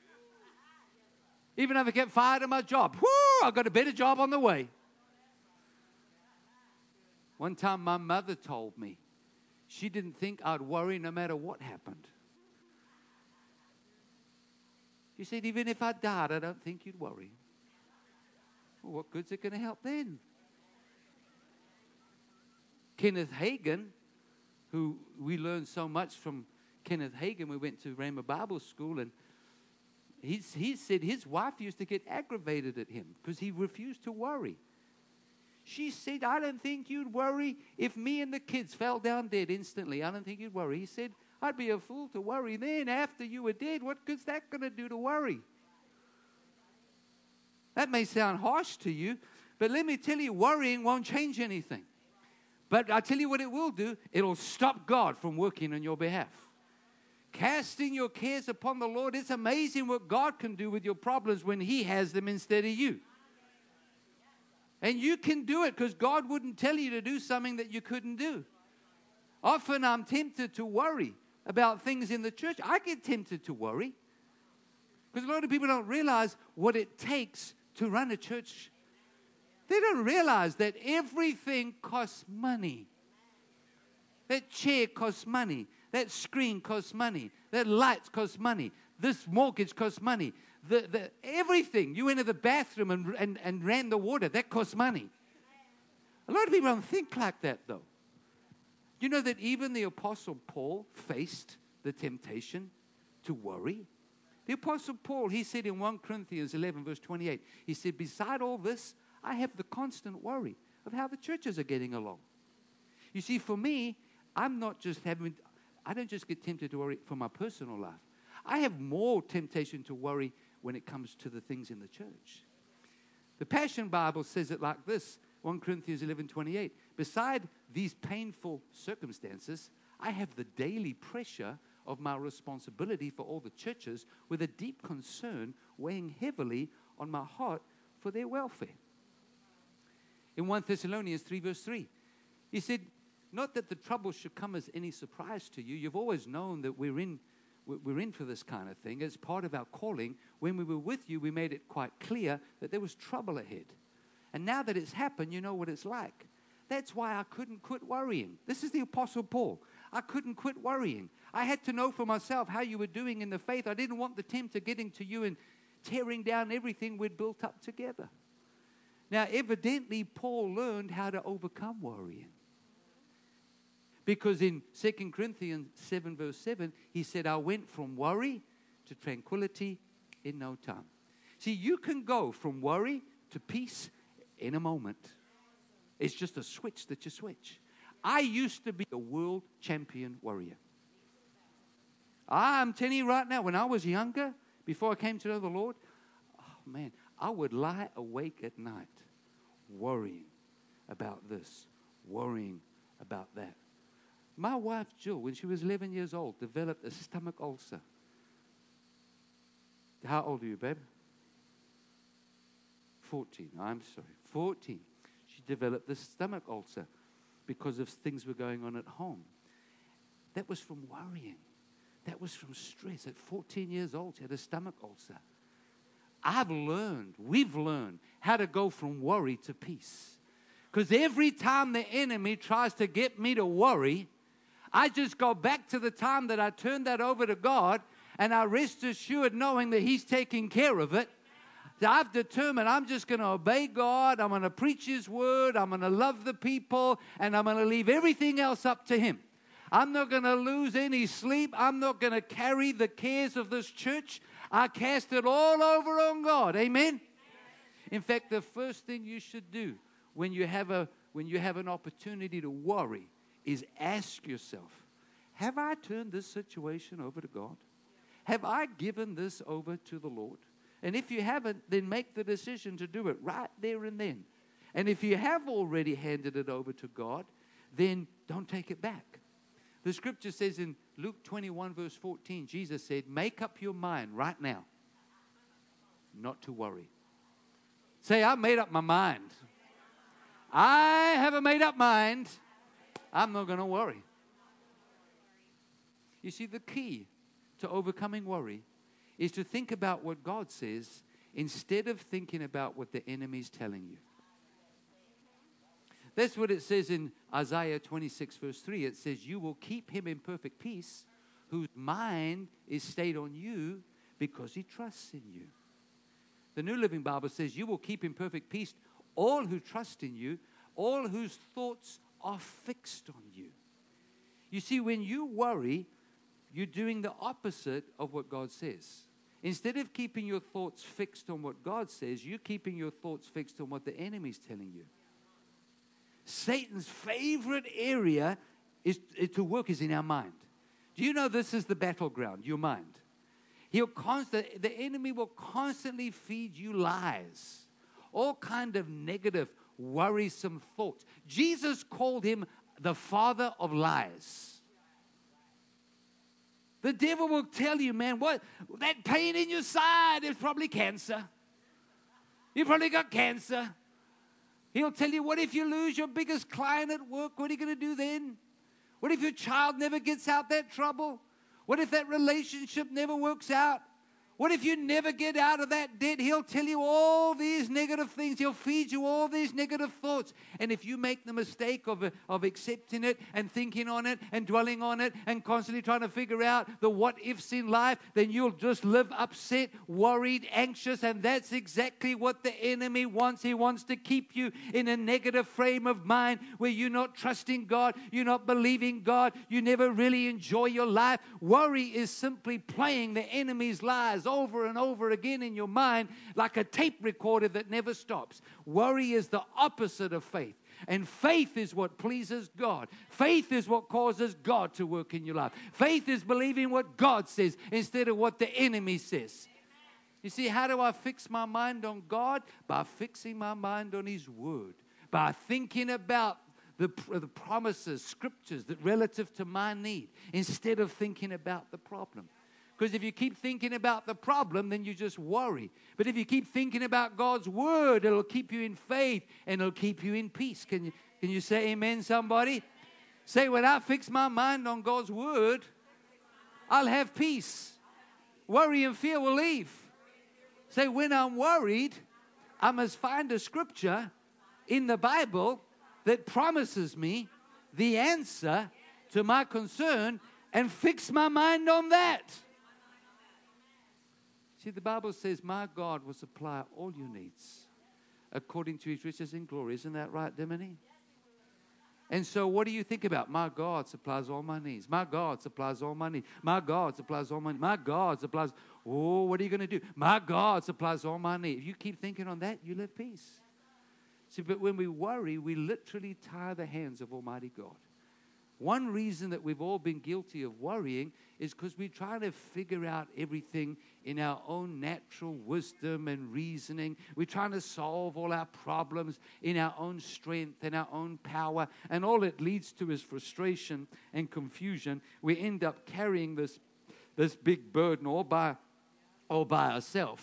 Even if I get fired at my job, I've got a better job on the way. One time my mother told me she didn't think I'd worry no matter what happened. She said, even if I died, I don't think you'd worry. Well, what good's it going to help then? Kenneth Hagin, who we learned so much from Kenneth Hagin, we went to Rhema Bible School, and he said his wife used to get aggravated at him because he refused to worry. She said, I don't think you'd worry if me and the kids fell down dead instantly. I don't think you'd worry. He said, I'd be a fool to worry then after you were dead. What good's that going to do to worry? That may sound harsh to you, but let me tell you, worrying won't change anything. But I tell you what it will do. It'll stop God from working on your behalf. Casting your cares upon the Lord. It's amazing what God can do with your problems when He has them instead of you. And you can do it because God wouldn't tell you to do something that you couldn't do. Often I'm tempted to worry about things in the church. I get tempted to worry because a lot of people don't realize what it takes to run a church. They don't realize that everything costs money. That chair costs money. That screen costs money. That lights cost money. This mortgage costs money. Everything. You enter the bathroom and ran the water. That costs money. A lot of people don't think like that, though. You know that even the Apostle Paul faced the temptation to worry? The Apostle Paul, he said in 1 Corinthians 11, verse 28, he said, beside all this, I have the constant worry of how the churches are getting along. You see, for me, I don't just get tempted to worry for my personal life. I have more temptation to worry when it comes to the things in the church. The Passion Bible says it like this, 1 Corinthians 11:28. Beside these painful circumstances, I have the daily pressure of my responsibility for all the churches with a deep concern weighing heavily on my heart for their welfare. In 1 Thessalonians 3 verse 3, he said, not that the trouble should come as any surprise to you. You've always known that we're in for this kind of thing. It's part of our calling. When we were with you, we made it quite clear that there was trouble ahead. And now that it's happened, you know what it's like. That's why I couldn't quit worrying. This is the Apostle Paul. I couldn't quit worrying. I had to know for myself how you were doing in the faith. I didn't want the tempter getting to you and tearing down everything we'd built up together. Now, evidently, Paul learned how to overcome worrying. Because in 2 Corinthians 7, verse 7, he said, I went from worry to tranquility in no time. See, you can go from worry to peace in a moment. It's just a switch that you switch. I used to be a world champion worrier. I'm telling you right now, when I was younger, before I came to know the Lord, oh man, I would lie awake at night worrying about this, worrying about that. My wife, Jill, when she was 11 years old, developed a stomach ulcer. How old are you, babe? 14. I'm sorry, 14. She developed this stomach ulcer because of things were going on at home. That was from worrying. That was from stress. At 14 years old, she had a stomach ulcer. We've learned how to go from worry to peace. Because every time the enemy tries to get me to worry, I just go back to the time that I turned that over to God, and I rest assured knowing that He's taking care of it. I've determined I'm just going to obey God. I'm going to preach His word. I'm going to love the people, and I'm going to leave everything else up to Him. I'm not going to lose any sleep. I'm not going to carry the cares of this church. I cast it all over on God. Amen? In fact, the first thing you should do when you have an opportunity to worry is ask yourself, have I turned this situation over to God? Have I given this over to the Lord? And if you haven't, then make the decision to do it right there and then. And if you have already handed it over to God, then don't take it back. The scripture says in Luke 21 verse 14, Jesus said, make up your mind right now not to worry. Say, I've made up my mind. I have a made up mind. I'm not going to worry. You see, the key to overcoming worry is to think about what God says instead of thinking about what the enemy's telling you. That's what it says in Isaiah 26 verse 3. It says, you will keep him in perfect peace whose mind is stayed on you because he trusts in you. The New Living Bible says, you will keep in perfect peace all who trust in you, all whose thoughts are fixed on you. You see, when you worry, you're doing the opposite of what God says. Instead of keeping your thoughts fixed on what God says, you're keeping your thoughts fixed on what the enemy's telling you. Satan's favorite area to work is in our mind. Do you know this is the battleground, your mind? The enemy will constantly feed you lies, all kind of negative, worrisome thoughts. Jesus called him the father of lies. The devil will tell you, man, what that pain in your side is probably cancer. You probably got cancer. He'll tell you, what if you lose your biggest client at work? What are you going to do then? What if your child never gets out that trouble? What if that relationship never works out? What if you never get out of that debt? He'll tell you all these negative things. He'll feed you all these negative thoughts. And if you make the mistake of accepting it and thinking on it and dwelling on it and constantly trying to figure out the what-ifs in life, then you'll just live upset, worried, anxious, and that's exactly what the enemy wants. He wants to keep you in a negative frame of mind where you're not trusting God, you're not believing God, you never really enjoy your life. Worry is simply playing the enemy's lies over and over again in your mind like a tape recorder that never stops. Worry is the opposite of faith. And faith is what pleases God. Faith is what causes God to work in your life. Faith is believing what God says instead of what the enemy says. You see, how do I fix my mind on God? By fixing my mind on His Word. By thinking about the promises, scriptures that relative to my need instead of thinking about the problem. Because if you keep thinking about the problem, then you just worry. But if you keep thinking about God's word, it'll keep you in faith and it'll keep you in peace. Can you say amen, somebody? Say, when I fix my mind on God's word, I'll have peace. Worry and fear will leave. Say, when I'm worried, I must find a scripture in the Bible that promises me the answer to my concern and fix my mind on that. See, the Bible says, my God will supply all your needs according to his riches in glory. Isn't that right, Dimini? And so what do you think about? My God supplies all my needs. My God supplies all my needs. My God supplies all my needs. My God supplies. Oh, what are you going to do? My God supplies all my needs. If you keep thinking on that, you live peace. See, but when we worry, we literally tie the hands of Almighty God. One reason that we've all been guilty of worrying is because we try to figure out everything in our own natural wisdom and reasoning. We're trying to solve all our problems in our own strength and our own power. And all it leads to is frustration and confusion. We end up carrying this big burden all by ourselves.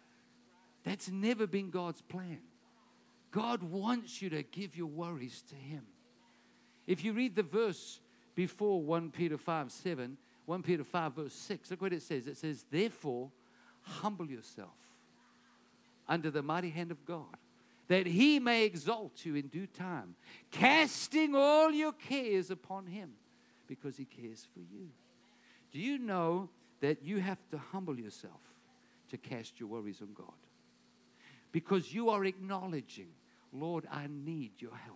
That's never been God's plan. God wants you to give your worries to him. If you read the verse before 1 Peter 5:7, 1 Peter 5 verse 6, look what it says. It says, therefore, humble yourself under the mighty hand of God, that he may exalt you in due time, casting all your cares upon him, because he cares for you. Do you know that you have to humble yourself to cast your worries on God? Because you are acknowledging, Lord, I need your help.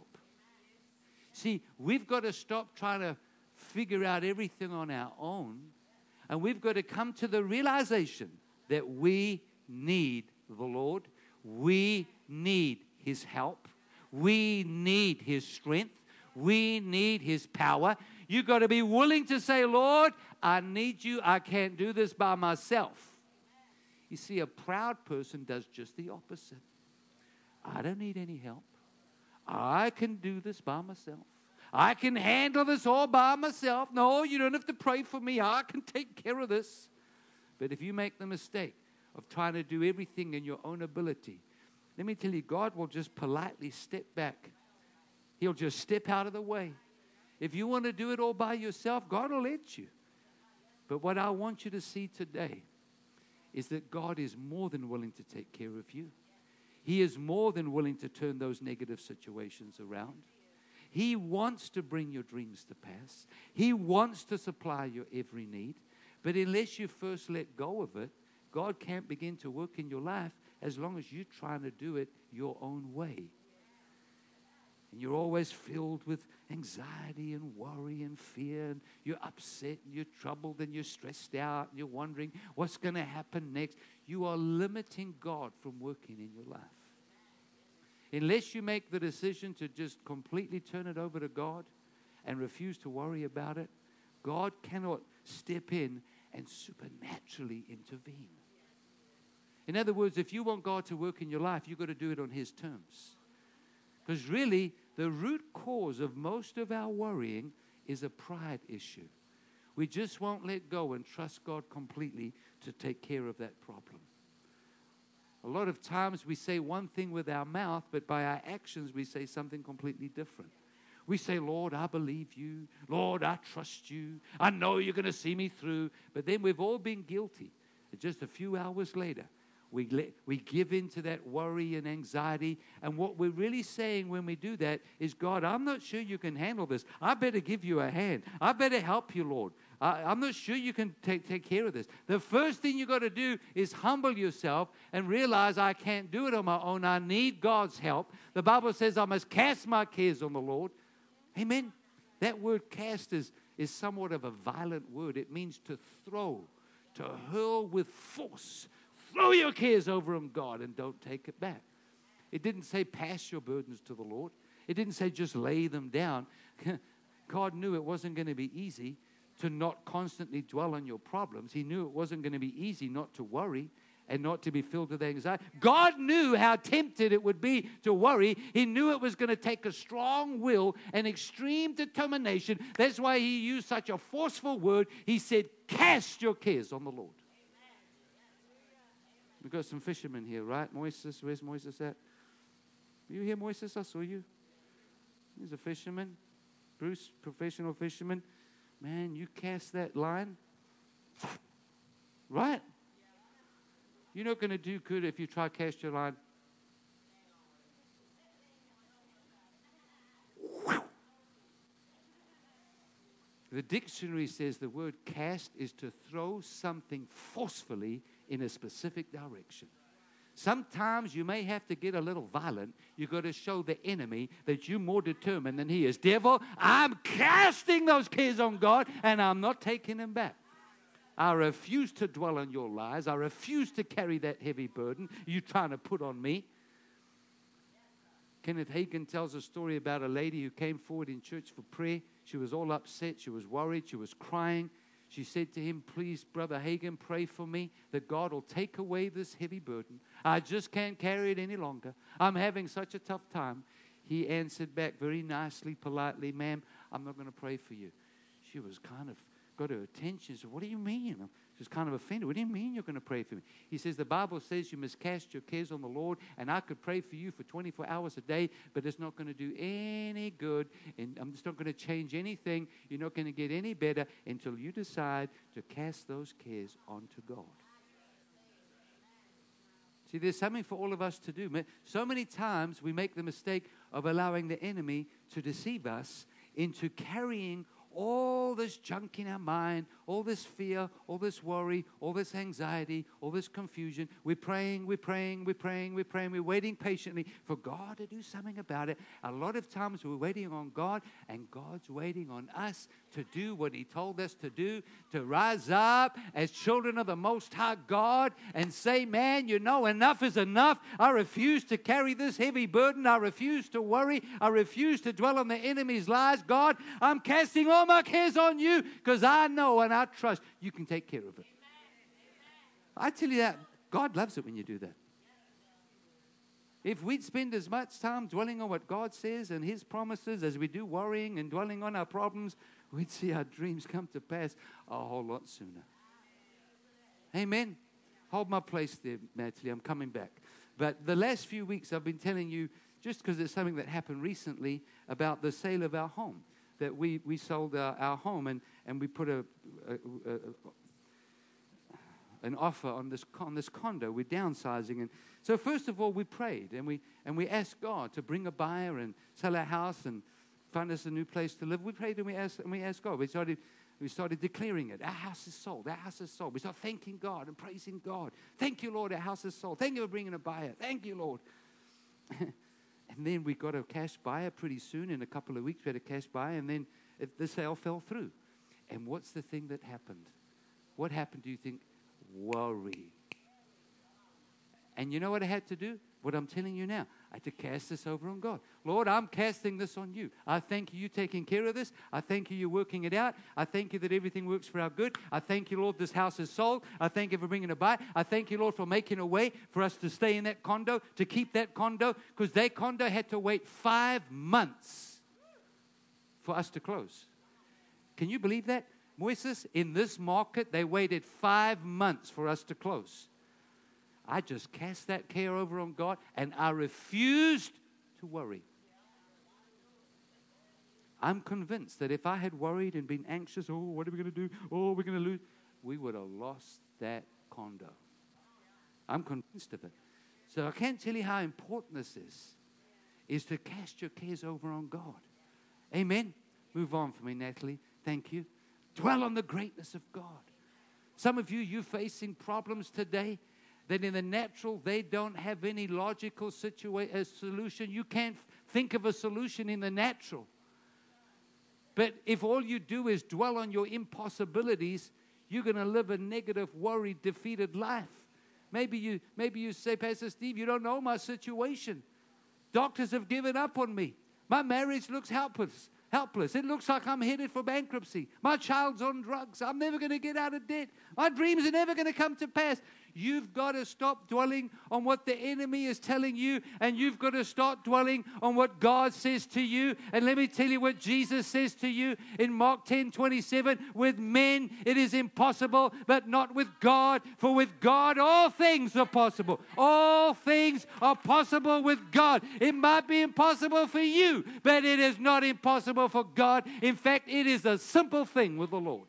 See, we've got to stop trying to figure out everything on our own, and we've got to come to the realization that we need the Lord. We need his help. We need his strength. We need his power. You've got to be willing to say, Lord, I need you. I can't do this by myself. You see, a proud person does just the opposite. I don't need any help. I can do this by myself. I can handle this all by myself. No, you don't have to pray for me. I can take care of this. But if you make the mistake of trying to do everything in your own ability, let me tell you, God will just politely step back. He'll just step out of the way. If you want to do it all by yourself, God will let you. But what I want you to see today is that God is more than willing to take care of you. He is more than willing to turn those negative situations around. He wants to bring your dreams to pass. He wants to supply your every need. But unless you first let go of it, God can't begin to work in your life as long as you're trying to do it your own way. And you're always filled with anxiety and worry and fear, and you're upset and you're troubled and you're stressed out and you're wondering what's going to happen next. You are limiting God from working in your life. Unless you make the decision to just completely turn it over to God and refuse to worry about it, God cannot step in and supernaturally intervene. In other words, if you want God to work in your life, you've got to do it on his terms. Because really, the root cause of most of our worrying is a pride issue. We just won't let go and trust God completely to take care of that problem. A lot of times we say one thing with our mouth, but by our actions we say something completely different. We say, Lord, I believe you. Lord, I trust you. I know you're going to see me through. But then we've all been guilty. And just a few hours later, we give in to that worry and anxiety. And what we're really saying when we do that is, God, I'm not sure you can handle this. I better give you a hand. I better help you, Lord. I'm not sure you can take care of this. The first thing you got to do is humble yourself and realize I can't do it on my own. I need God's help. The Bible says I must cast my cares on the Lord. Amen. That word cast is somewhat of a violent word. It means to throw, to hurl with force. Throw your cares over him, God, and don't take it back. It didn't say pass your burdens to the Lord. It didn't say just lay them down. God knew it wasn't going to be easy to not constantly dwell on your problems. He knew it wasn't going to be easy not to worry and not to be filled with anxiety. God knew how tempted it would be to worry. He knew it was going to take a strong will and extreme determination. That's why he used such a forceful word. He said, cast your cares on the Lord. We've got some fishermen here, right? Moises, where's Moises at? Were you here, Moises? I saw you. He's a fisherman. Bruce, professional fisherman. Man, you cast that line, right? You're not going to do good if you try to cast your line. The dictionary says the word cast is to throw something forcefully in a specific direction. Sometimes you may have to get a little violent. You've got to show the enemy that you're more determined than he is. Devil, I'm casting those cares on God, and I'm not taking them back. I refuse to dwell on your lies. I refuse to carry that heavy burden you're trying to put on me. Kenneth Hagin tells a story about a lady who came forward in church for prayer. She was all upset. She was worried. She was crying. She said to him, please, Brother Hagin, pray for me that God will take away this heavy burden. I just can't carry it any longer. I'm having such a tough time. He answered back very nicely, politely, ma'am, I'm not going to pray for you. She was kind of got her attention. She said, what do you mean? She was kind of offended. What do you mean you're going to pray for me? He says, the Bible says you must cast your cares on the Lord, and I could pray for you for 24 hours a day, but it's not going to do any good, and I'm just not going to change anything. You're not going to get any better until you decide to cast those cares onto God. See, there's something for all of us to do. So many times we make the mistake of allowing the enemy to deceive us into carrying all this junk in our mind, all this fear, all this worry, all this anxiety, all this confusion. We're praying, we're waiting patiently for God to do something about it. A lot of times we're waiting on God, and God's waiting on us to do what He told us to do, to rise up as children of the Most High God and say, man, you know, enough is enough. I refuse to carry this heavy burden. I refuse to worry. I refuse to dwell on the enemy's lies. God, I'm casting all my cares on you because I know and I trust you can take care of it. I tell you that God loves it when you do that. If we'd spend as much time dwelling on what God says and His promises as we do worrying and dwelling on our problems, we'd see our dreams come to pass a whole lot sooner. Amen. Hold my place there, Natalie. I'm coming back. But the last few weeks I've been telling you, just because it's something that happened recently, about the sale of our home. That we sold our home and we put an offer on this condo. We're downsizing, and so first of all we prayed and we asked God to bring a buyer and sell our house and find us a new place to live. We prayed and we asked God. We started declaring it. Our house is sold. Our house is sold. We started thanking God and praising God. Thank you, Lord. Our house is sold. Thank you for bringing a buyer. Thank you, Lord. And then we got a cash buyer pretty soon. In a couple of weeks, we had a cash buyer. And then the sale fell through. And what's the thing that happened? What happened, do you think? Worry. And you know what I had to do? What I'm telling you now. I had to cast this over on God. Lord, I'm casting this on you. I thank you taking care of this. I thank you working it out. I thank you that everything works for our good. I thank you, Lord, this house is sold. I thank you for bringing it by. I thank you, Lord, for making a way for us to stay in that condo, to keep that condo, because that condo had to wait 5 months for us to close. Can you believe that? Moises, in this market, they waited 5 months for us to close. I just cast that care over on God, and I refused to worry. I'm convinced that if I had worried and been anxious, oh, what are we going to do? Oh, we're going to lose, we would have lost that condo. I'm convinced of it. So I can't tell you how important this is to cast your cares over on God. Amen. Move on for me, Natalie. Thank you. Dwell on the greatness of God. Some of you're facing problems today that in the natural, they don't have any logical solution. You can't think of a solution in the natural. But if all you do is dwell on your impossibilities, you're going to live a negative, worried, defeated life. Maybe you say, Pastor Steve, you don't know my situation. Doctors have given up on me. My marriage looks helpless. It looks like I'm headed for bankruptcy. My child's on drugs. I'm never going to get out of debt. My dreams are never going to come to pass. You've got to stop dwelling on what the enemy is telling you, and you've got to start dwelling on what God says to you. And let me tell you what Jesus says to you in Mark 10:27. With men it is impossible, but not with God. For with God all things are possible. All things are possible with God. It might be impossible for you, but it is not impossible for God. In fact, it is a simple thing with the Lord.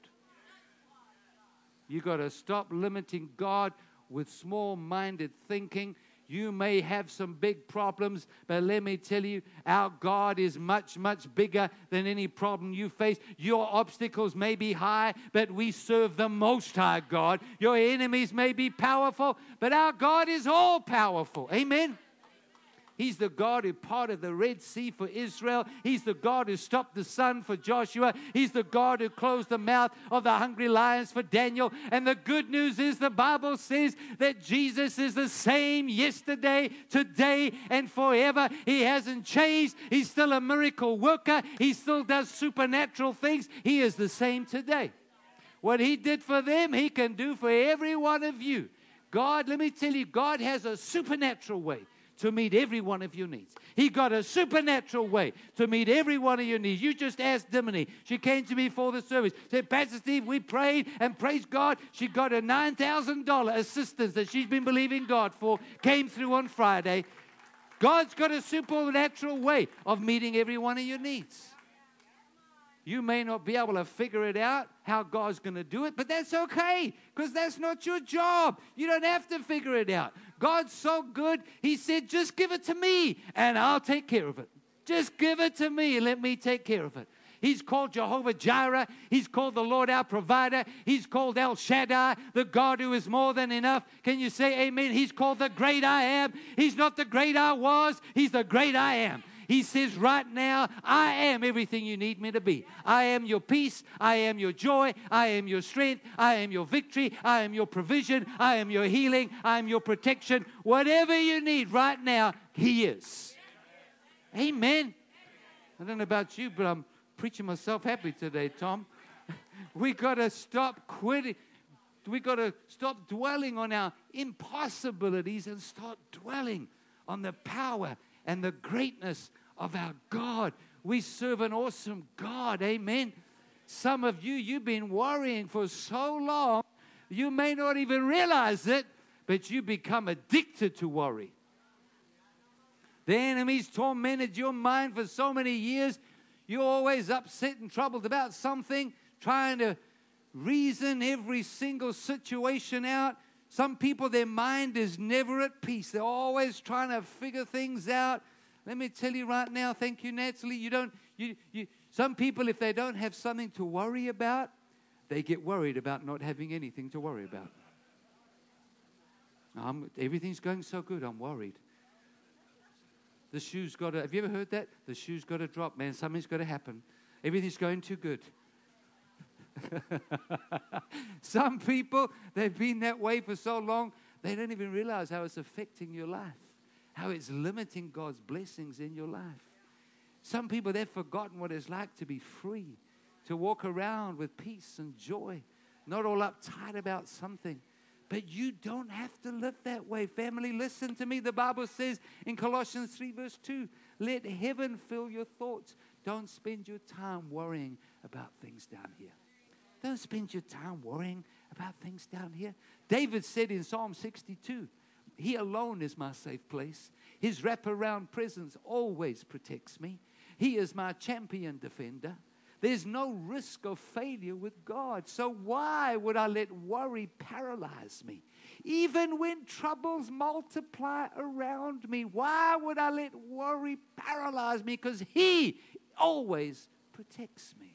You've got to stop limiting God with small-minded thinking. You may have some big problems, but let me tell you, our God is much, much bigger than any problem you face. Your obstacles may be high, but we serve the Most High God. Your enemies may be powerful, but our God is all powerful. Amen. He's the God who parted the Red Sea for Israel. He's the God who stopped the sun for Joshua. He's the God who closed the mouth of the hungry lions for Daniel. And the good news is the Bible says that Jesus is the same yesterday, today, and forever. He hasn't changed. He's still a miracle worker. He still does supernatural things. He is the same today. What He did for them, He can do for every one of you. God, let me tell you, God has a supernatural way to meet every one of your needs. He got a supernatural way to meet every one of your needs. You just asked Dimini. She came to me for the service. Said, Pastor Steve, we prayed and praised God. She got a $9,000 assistance that she's been believing God for. Came through on Friday. God's got a supernatural way of meeting every one of your needs. You may not be able to figure it out, how God's going to do it, but that's okay, because that's not your job. You don't have to figure it out. God's so good, He said, just give it to me, and I'll take care of it. Just give it to me, and let me take care of it. He's called Jehovah Jireh. He's called the Lord our provider. He's called El Shaddai, the God who is more than enough. Can you say amen? He's called the great I am. He's not the great I was. He's the great I am. He says right now, I am everything you need me to be. I am your peace. I am your joy. I am your strength. I am your victory. I am your provision. I am your healing. I am your protection. Whatever you need right now, He is. Amen. I don't know about you, but I'm preaching myself happy today, Tom. We got to stop quitting. We got to stop dwelling on our impossibilities and start dwelling on the power and the greatness of our God. We serve an awesome God. Amen. Some of you, you've been worrying for so long, you may not even realize it, but you become addicted to worry. The enemy's tormented your mind for so many years. You're always upset and troubled about something, trying to reason every single situation out. Some people, their mind is never at peace. They're always trying to figure things out. Let me tell you right now, thank you, Natalie. Some people, if they don't have something to worry about, they get worried about not having anything to worry about. Everything's going so good, I'm worried. The shoe's got to, have you ever heard that? The shoe's got to drop, man. Something's got to happen. Everything's going too good. Some people, they've been that way for so long, they don't even realize how it's affecting your life, how it's limiting God's blessings in your life. Some people, they've forgotten what it's like to be free, to walk around with peace and joy, not all uptight about something. But you don't have to live that way. Family, listen to me. The Bible says in Colossians 3 verse 2, let heaven fill your thoughts. Don't spend your time worrying about things down here. Don't spend your time worrying about things down here. David said in Psalm 62, He alone is my safe place. His wraparound presence always protects me. He is my champion defender. There's no risk of failure with God. So why would I let worry paralyze me? Even when troubles multiply around me, why would I let worry paralyze me? Because He always protects me.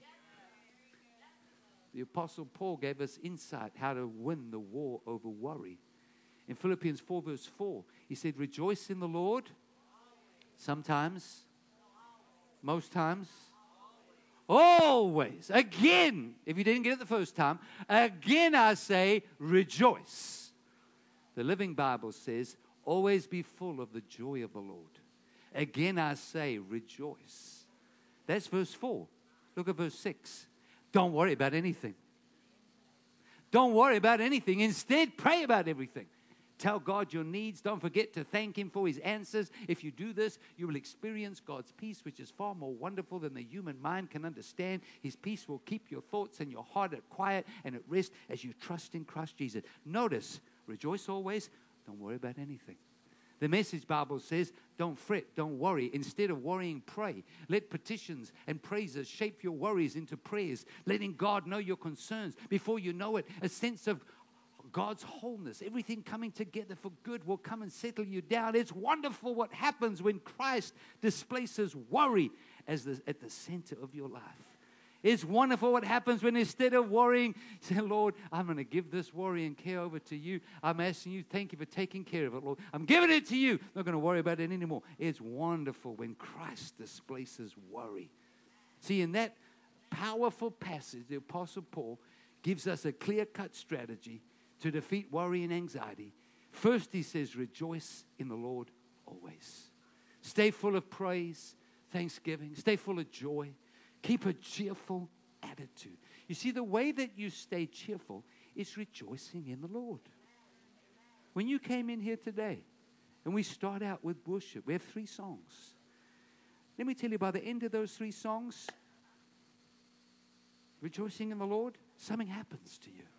The Apostle Paul gave us insight how to win the war over worry. In Philippians 4 verse 4, he said, rejoice in the Lord. Sometimes. Most times. Always. Again, if you didn't get it the first time, again I say, rejoice. The Living Bible says, always be full of the joy of the Lord. Again I say, rejoice. That's verse 4. Look at verse 6. Don't worry about anything. Don't worry about anything. Instead, pray about everything. Tell God your needs. Don't forget to thank Him for His answers. If you do this, you will experience God's peace, which is far more wonderful than the human mind can understand. His peace will keep your thoughts and your heart at quiet and at rest as you trust in Christ Jesus. Notice, rejoice always. Don't worry about anything. The Message Bible says, don't fret, don't worry. Instead of worrying, pray. Let petitions and praises shape your worries into prayers, letting God know your concerns. Before you know it, a sense of God's wholeness, everything coming together for good will come and settle you down. It's wonderful what happens when Christ displaces worry at the center of your life. It's wonderful what happens when instead of worrying, say, Lord, I'm going to give this worry and care over to you. I'm asking you, thank you for taking care of it, Lord. I'm giving it to you. I'm not going to worry about it anymore. It's wonderful when Christ displaces worry. See, in that powerful passage, the Apostle Paul gives us a clear-cut strategy to defeat worry and anxiety. First, he says, rejoice in the Lord always. Stay full of praise, thanksgiving. Stay full of joy. Keep a cheerful attitude. You see, the way that you stay cheerful is rejoicing in the Lord. When you came in here today, and we start out with worship, we have 3 songs. Let me tell you, by the end of those 3 songs, rejoicing in the Lord, something happens to you.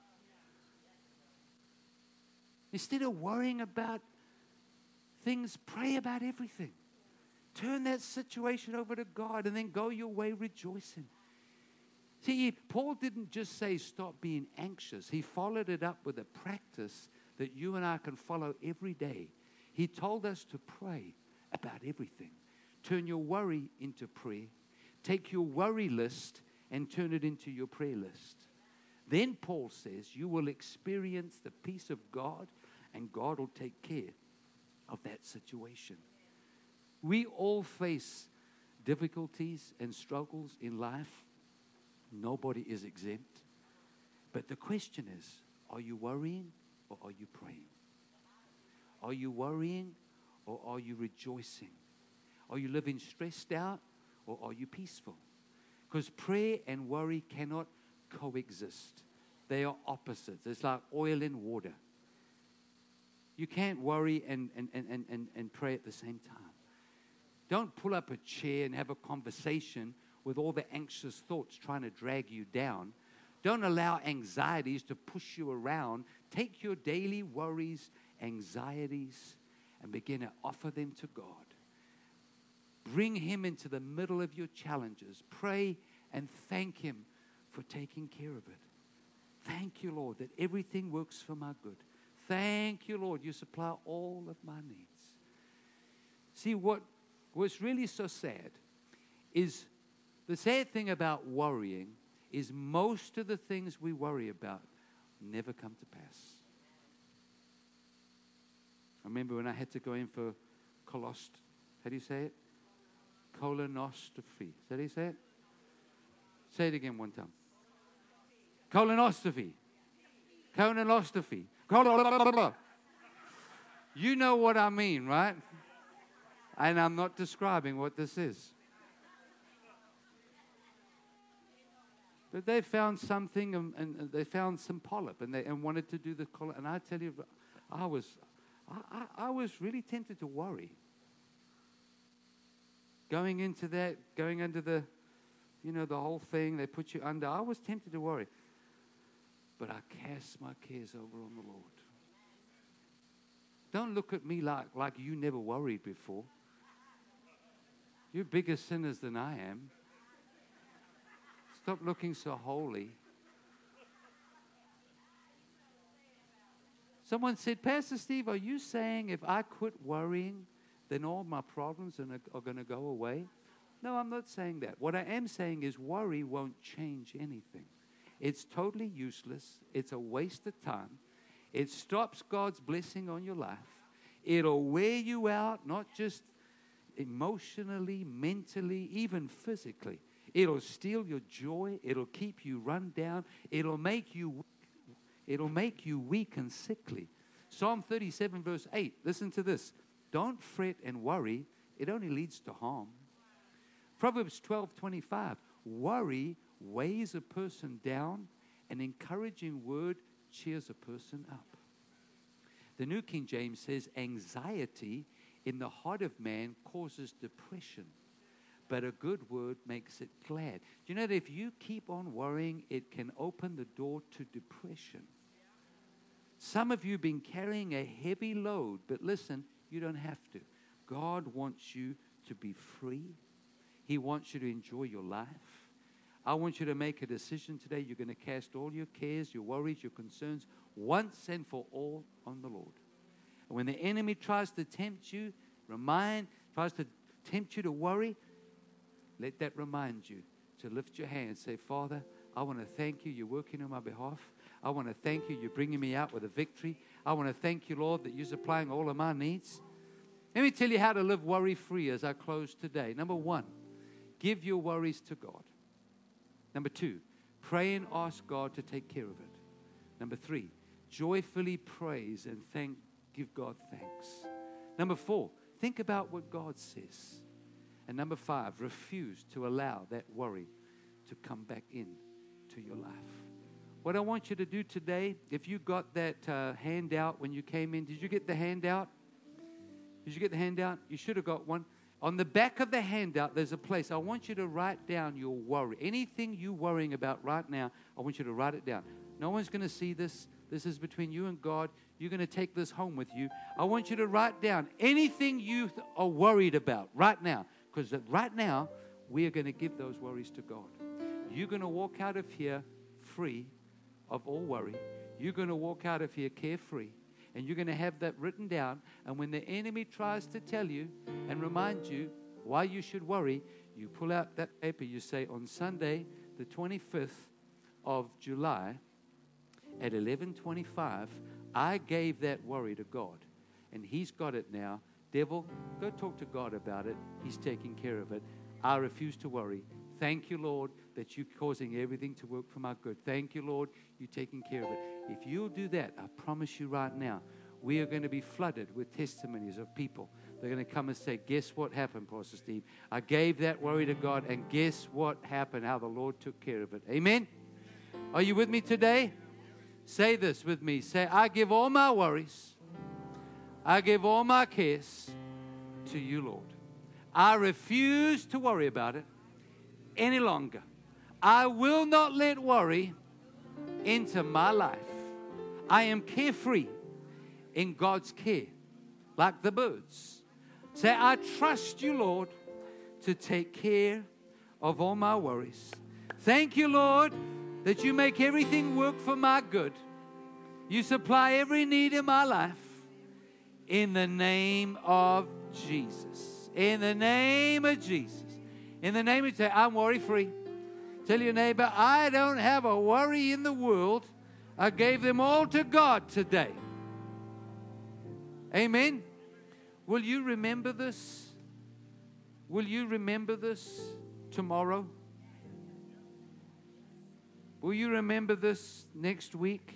Instead of worrying about things, pray about everything. Turn that situation over to God and then go your way rejoicing. See, Paul didn't just say stop being anxious. He followed it up with a practice that you and I can follow every day. He told us to pray about everything. Turn your worry into prayer. Take your worry list and turn it into your prayer list. Then Paul says you will experience the peace of God, and God will take care of that situation. We all face difficulties and struggles in life. Nobody is exempt. But the question is, are you worrying or are you praying? Are you worrying or are you rejoicing? Are you living stressed out or are you peaceful? Because prayer and worry cannot coexist. They are opposites. It's like oil and water. You can't worry and pray at the same time. Don't pull up a chair and have a conversation with all the anxious thoughts trying to drag you down. Don't allow anxieties to push you around. Take your daily worries, anxieties, and begin to offer them to God. Bring Him into the middle of your challenges. Pray and thank Him for taking care of it. Thank you, Lord, that everything works for my good. Thank you, Lord, you supply all of my needs. See, what's really so sad is the sad thing about worrying is most of the things we worry about never come to pass. I remember when I had to go in for how do you say it? Colonoscopy. Is that how you say it? Say it again one time. Colonoscopy. Colonoscopy. You know what I mean, right? And I'm not describing what this is. But they found something, and they found some polyp, and wanted to do the colon. And I tell you, I was really tempted to worry. Going into that, going under the whole thing, they put you under. I was tempted to worry. But I cast my cares over on the Lord. Don't look at me like you never worried before. You're bigger sinners than I am. Stop looking so holy. Someone said, Pastor Steve, are you saying if I quit worrying, then all my problems are going to go away? No, I'm not saying that. What I am saying is worry won't change anything. It's totally useless. It's a waste of time. It stops God's blessing on your life. It'll wear you out, not just emotionally, mentally, even physically. It'll steal your joy. It'll keep you run down. It'll make you weak and sickly. Psalm 37 verse 8. Listen to this. Don't fret and worry. It only leads to harm. Proverbs 12:25. Worry weighs a person down. An encouraging word cheers a person up. The New King James says, anxiety in the heart of man causes depression, but a good word makes it glad. Do you know that if you keep on worrying, it can open the door to depression? Some of you have been carrying a heavy load, but listen, you don't have to. God wants you to be free. He wants you to enjoy your life. I want you to make a decision today. You're going to cast all your cares, your worries, your concerns once and for all on the Lord. And when the enemy tries to tempt you, tries to tempt you to worry, let that remind you to lift your hands. Say, Father, I want to thank you. You're working on my behalf. I want to thank you. You're bringing me out with a victory. I want to thank you, Lord, that you're supplying all of my needs. Let me tell you how to live worry-free as I close today. Number 1, give your worries to God. Number 2, pray and ask God to take care of it. Number 3, joyfully praise and give God thanks. Number 4, think about what God says. And number 5, refuse to allow that worry to come back in to your life. What I want you to do today, if you got that handout when you came in, did you get the handout? Did you get the handout? You should have got one. On the back of the handout, there's a place. I want you to write down your worry. Anything you're worrying about right now, I want you to write it down. No one's going to see this. This is between you and God. You're going to take this home with you. I want you to write down anything you are worried about right now. Because right now, we are going to give those worries to God. You're going to walk out of here free of all worry. You're going to walk out of here carefree. And you're going to have that written down. And when the enemy tries to tell you and remind you why you should worry, you pull out that paper. You say, on Sunday, the 25th of July at 11:25, I gave that worry to God. And He's got it now. Devil, go talk to God about it. He's taking care of it. I refuse to worry. Thank you, Lord, that you're causing everything to work for my good. Thank you, Lord, you're taking care of it. If you'll do that, I promise you right now, we are going to be flooded with testimonies of people. They're going to come and say, guess what happened, Pastor Steve? I gave that worry to God, and guess what happened, how the Lord took care of it. Amen? Are you with me today? Say this with me. Say, I give all my worries, I give all my cares to you, Lord. I refuse to worry about it any longer. I will not let worry into my life. I am carefree in God's care, like the birds. Say, I trust you, Lord, to take care of all my worries. Thank you, Lord, that you make everything work for my good. You supply every need in my life. In the name of Jesus. In the name of Jesus. In the name of Jesus, I'm worry-free. Tell your neighbor, I don't have a worry in the world. I gave them all to God today. Amen. Will you remember this? Will you remember this tomorrow? Will you remember this next week?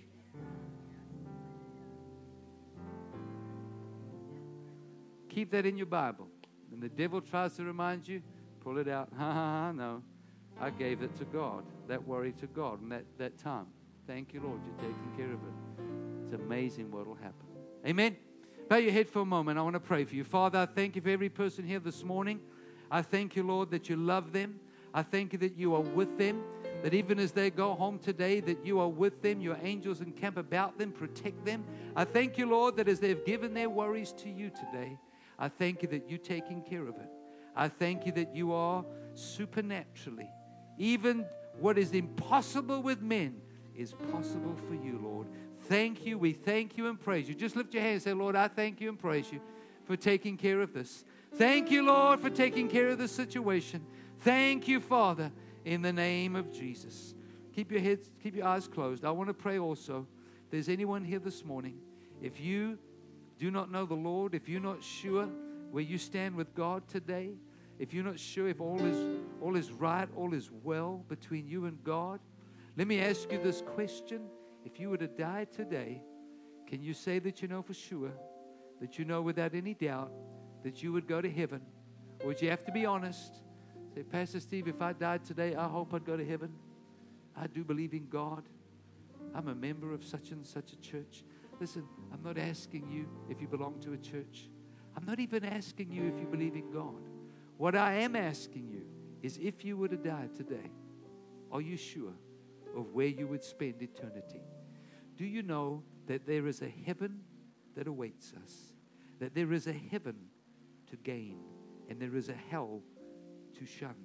Keep that in your Bible. When the devil tries to remind you, pull it out. No. I gave it to God, that worry to God in that time. Thank you, Lord, you're taking care of it. It's amazing what will happen. Amen. Bow your head for a moment. I want to pray for you. Father, I thank you for every person here this morning. I thank you, Lord, that you love them. I thank you that you are with them, that even as they go home today, that you are with them. Your angels encamp about them, protect them. I thank you, Lord, that as they've given their worries to you today, I thank you that you're taking care of it. I thank you that you are supernaturally, even what is impossible with men is possible for you, Lord. Thank you. We thank you and praise you. Just lift your hand and say, Lord, I thank you and praise you for taking care of this. Thank you, Lord, for taking care of this situation. Thank you, Father, in the name of Jesus. Keep your heads, keep your eyes closed. I want to pray also. If there's anyone here this morning, if you do not know the Lord, if you're not sure where you stand with God today, if you're not sure if all is right, all is well between you and God, let me ask you this question. If you were to die today, can you say that you know for sure, that you know without any doubt, that you would go to heaven? Or would you have to be honest? Say, Pastor Steve, if I died today, I hope I'd go to heaven. I do believe in God. I'm a member of such and such a church. Listen, I'm not asking you if you belong to a church. I'm not even asking you if you believe in God. What I am asking you is, if you were to die today, are you sure of where you would spend eternity? Do you know that there is a heaven that awaits us? That there is a heaven to gain, and there is a hell to shun.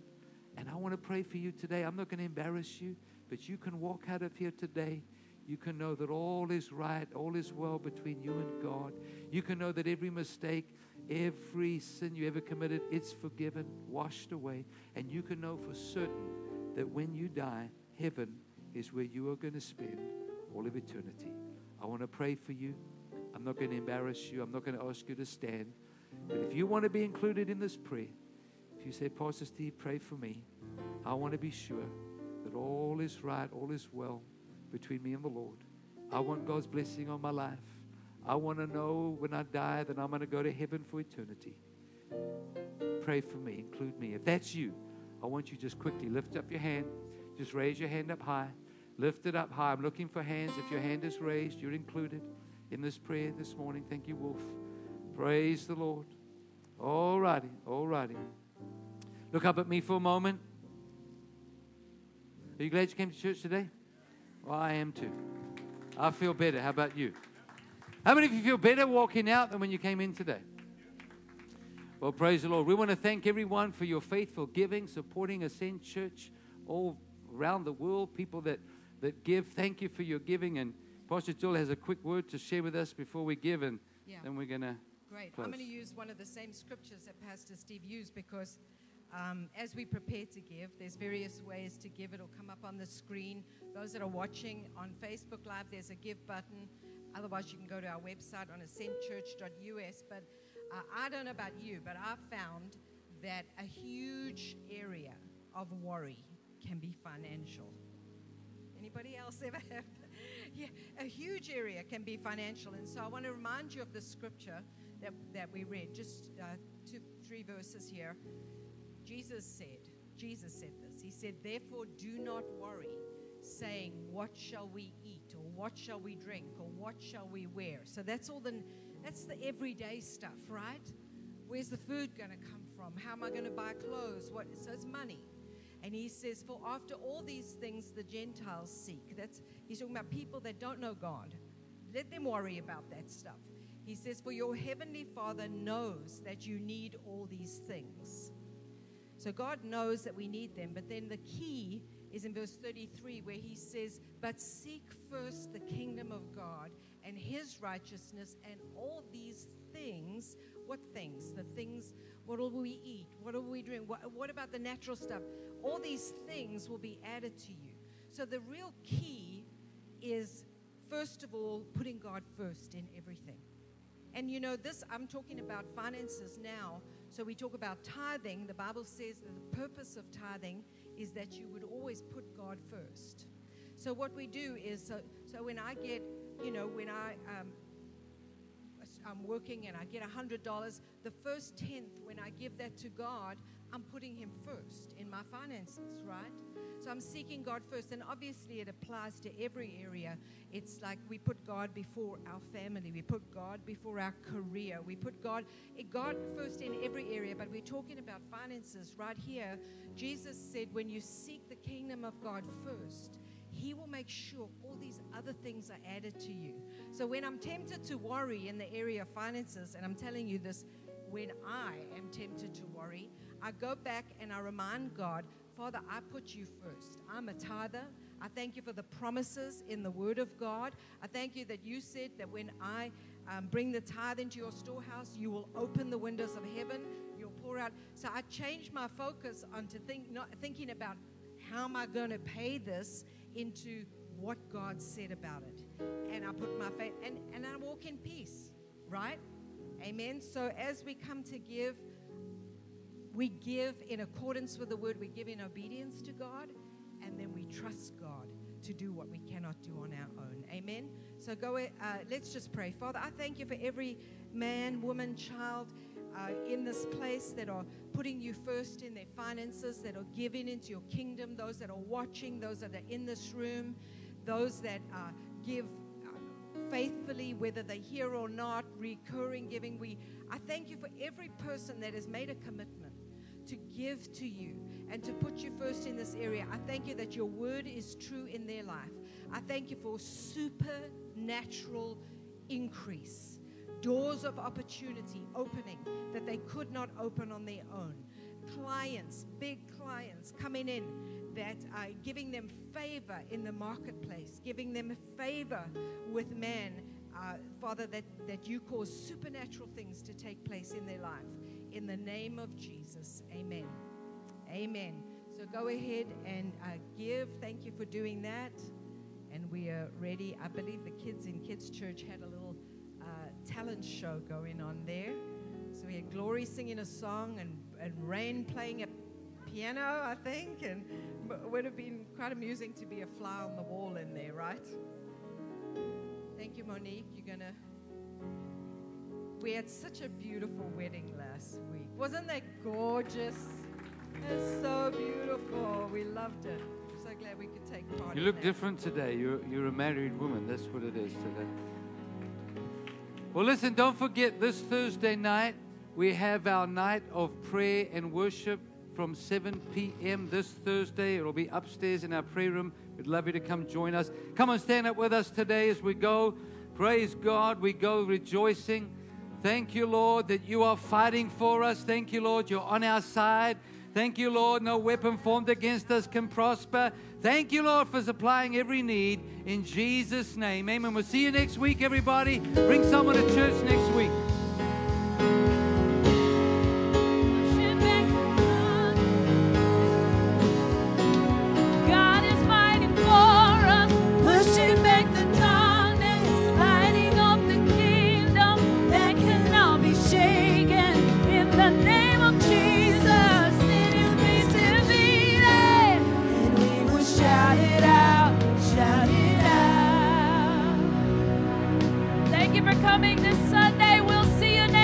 And I want to pray for you today. I'm not going to embarrass you, but you can walk out of here today. You can know that all is right, all is well between you and God. You can know that every mistake, every sin you ever committed, it's forgiven, washed away. And you can know for certain that when you die, heaven is where you are going to spend all of eternity. I want to pray for you. I'm not going to embarrass you. I'm not going to ask you to stand. But if you want to be included in this prayer, if you say, Pastor Steve, pray for me, I want to be sure that all is right, all is well between me and the Lord. I want God's blessing on my life. I want to know when I die that I'm going to go to heaven for eternity. Pray for me. Include me. If that's you, I want you just quickly lift up your hand. Just raise your hand up high. Lift it up high. I'm looking for hands. If your hand is raised, you're included in this prayer this morning. Thank you, Wolf. Praise the Lord. All righty. All righty. Look up at me for a moment. Are you glad you came to church today? Well, I am too. I feel better. How about you? How many of you feel better walking out than when you came in today? Well, praise the Lord. We want to thank everyone for your faithful giving, supporting Ascend Church all around the world, people that give. Thank you for your giving. And Pastor Jill has a quick word to share with us before we give, and then we're going to Great. close. I'm going to use one of the same scriptures that Pastor Steve used because as we prepare to give, there's various ways to give. It'll come up on the screen. Those that are watching on Facebook Live, there's a give button. Otherwise, you can go to our website on ascendchurch.us. But I don't know about you, but I've found that a huge area of worry can be financial. Anybody else ever have? Yeah, a huge area can be financial. And so I want to remind you of the scripture that we read, just 2-3 verses here. Jesus said this. He said, therefore do not worry, saying, what shall we eat, or what shall we drink, or what shall we wear? So that's the everyday stuff, right? Where's the food going to come from? How am I going to buy clothes? So it's money. And he says, for after all these things the Gentiles seek. He's talking about people that don't know God. Let them worry about that stuff. He says, for your heavenly Father knows that you need all these things. So God knows that we need them. But then the key is in verse 33 where he says, but seek first the kingdom of God and his righteousness, and all these things. What things? The things, what will we eat? What will we drink? What about the natural stuff? All these things will be added to you. So the real key is, first of all, putting God first in everything. And you know, I'm talking about finances now. So we talk about tithing. The Bible says that the purpose of tithing is that you would always put God first. So what we do is, so when I get, when I'm working and I get $100, the first tenth, when I give that to God, I'm putting him first in my finances, right? So I'm seeking God first. And obviously it applies to every area. It's like we put God before our family. We put God before our career. We put God first in every area. But we're talking about finances right here. Jesus said, when you seek the kingdom of God first, he will make sure all these other things are added to you. So when I'm tempted to worry in the area of finances, and I'm telling you this, when I am tempted to worry, I go back and I remind God, Father, I put you first. I'm a tither. I thank you for the promises in the Word of God. I thank you that you said that when I bring the tithe into your storehouse, you will open the windows of heaven. You'll pour out. So I changed my focus onto not thinking about how am I going to pay this, into what God said about it. And I put my faith, and I walk in peace, right? Amen. So as we come to give, we give in accordance with the word. We give in obedience to God, and then we trust God to do what we cannot do on our own. Amen. So let's just pray. Father, I thank you for every man, woman, child in this place that are putting you first in their finances, that are giving into your kingdom, those that are watching, those that are in this room, those that give faithfully, whether they're here or not, recurring giving. I thank you for every person that has made a commitment to give to you and to put you first in this area. I thank you that your word is true in their life. I thank you for supernatural increase, doors of opportunity opening that they could not open on their own. clients, big clients coming in that are giving them favor in the marketplace, giving them favor with man. Father, that you cause supernatural things to take place in their life. In the name of Jesus, amen. Amen. So go ahead and give. Thank you for doing that. And we are ready. I believe the kids in Kids Church had a little talent show going on there. So we had Glory singing a song and Rain playing a piano, I think. And it would have been quite amusing to be a fly on the wall in there, right? Thank you, Monique. We had such a beautiful wedding last week. Wasn't that gorgeous? It's so beautiful. We loved it. I'm so glad we could take part. You in look that. different today. You're a married woman. That's what it is today. Well, listen, don't forget this Thursday night, we have our night of prayer and worship from 7 p.m. this Thursday. It'll be upstairs in our prayer room. We'd love you to come join us. Come and stand up with us today as we go. Praise God. We go rejoicing. Thank you, Lord, that you are fighting for us. Thank you, Lord, you're on our side. Thank you, Lord, no weapon formed against us can prosper. Thank you, Lord, for supplying every need in Jesus' name. Amen. We'll see you next week, everybody. Bring someone to church next week. God is fighting for us, pushing back the darkness, lighting up the kingdom that cannot be shaken. In the name of Jesus, sin is defeated, and we will shout it out, shout it out. Thank you for coming this Sunday. We'll see you next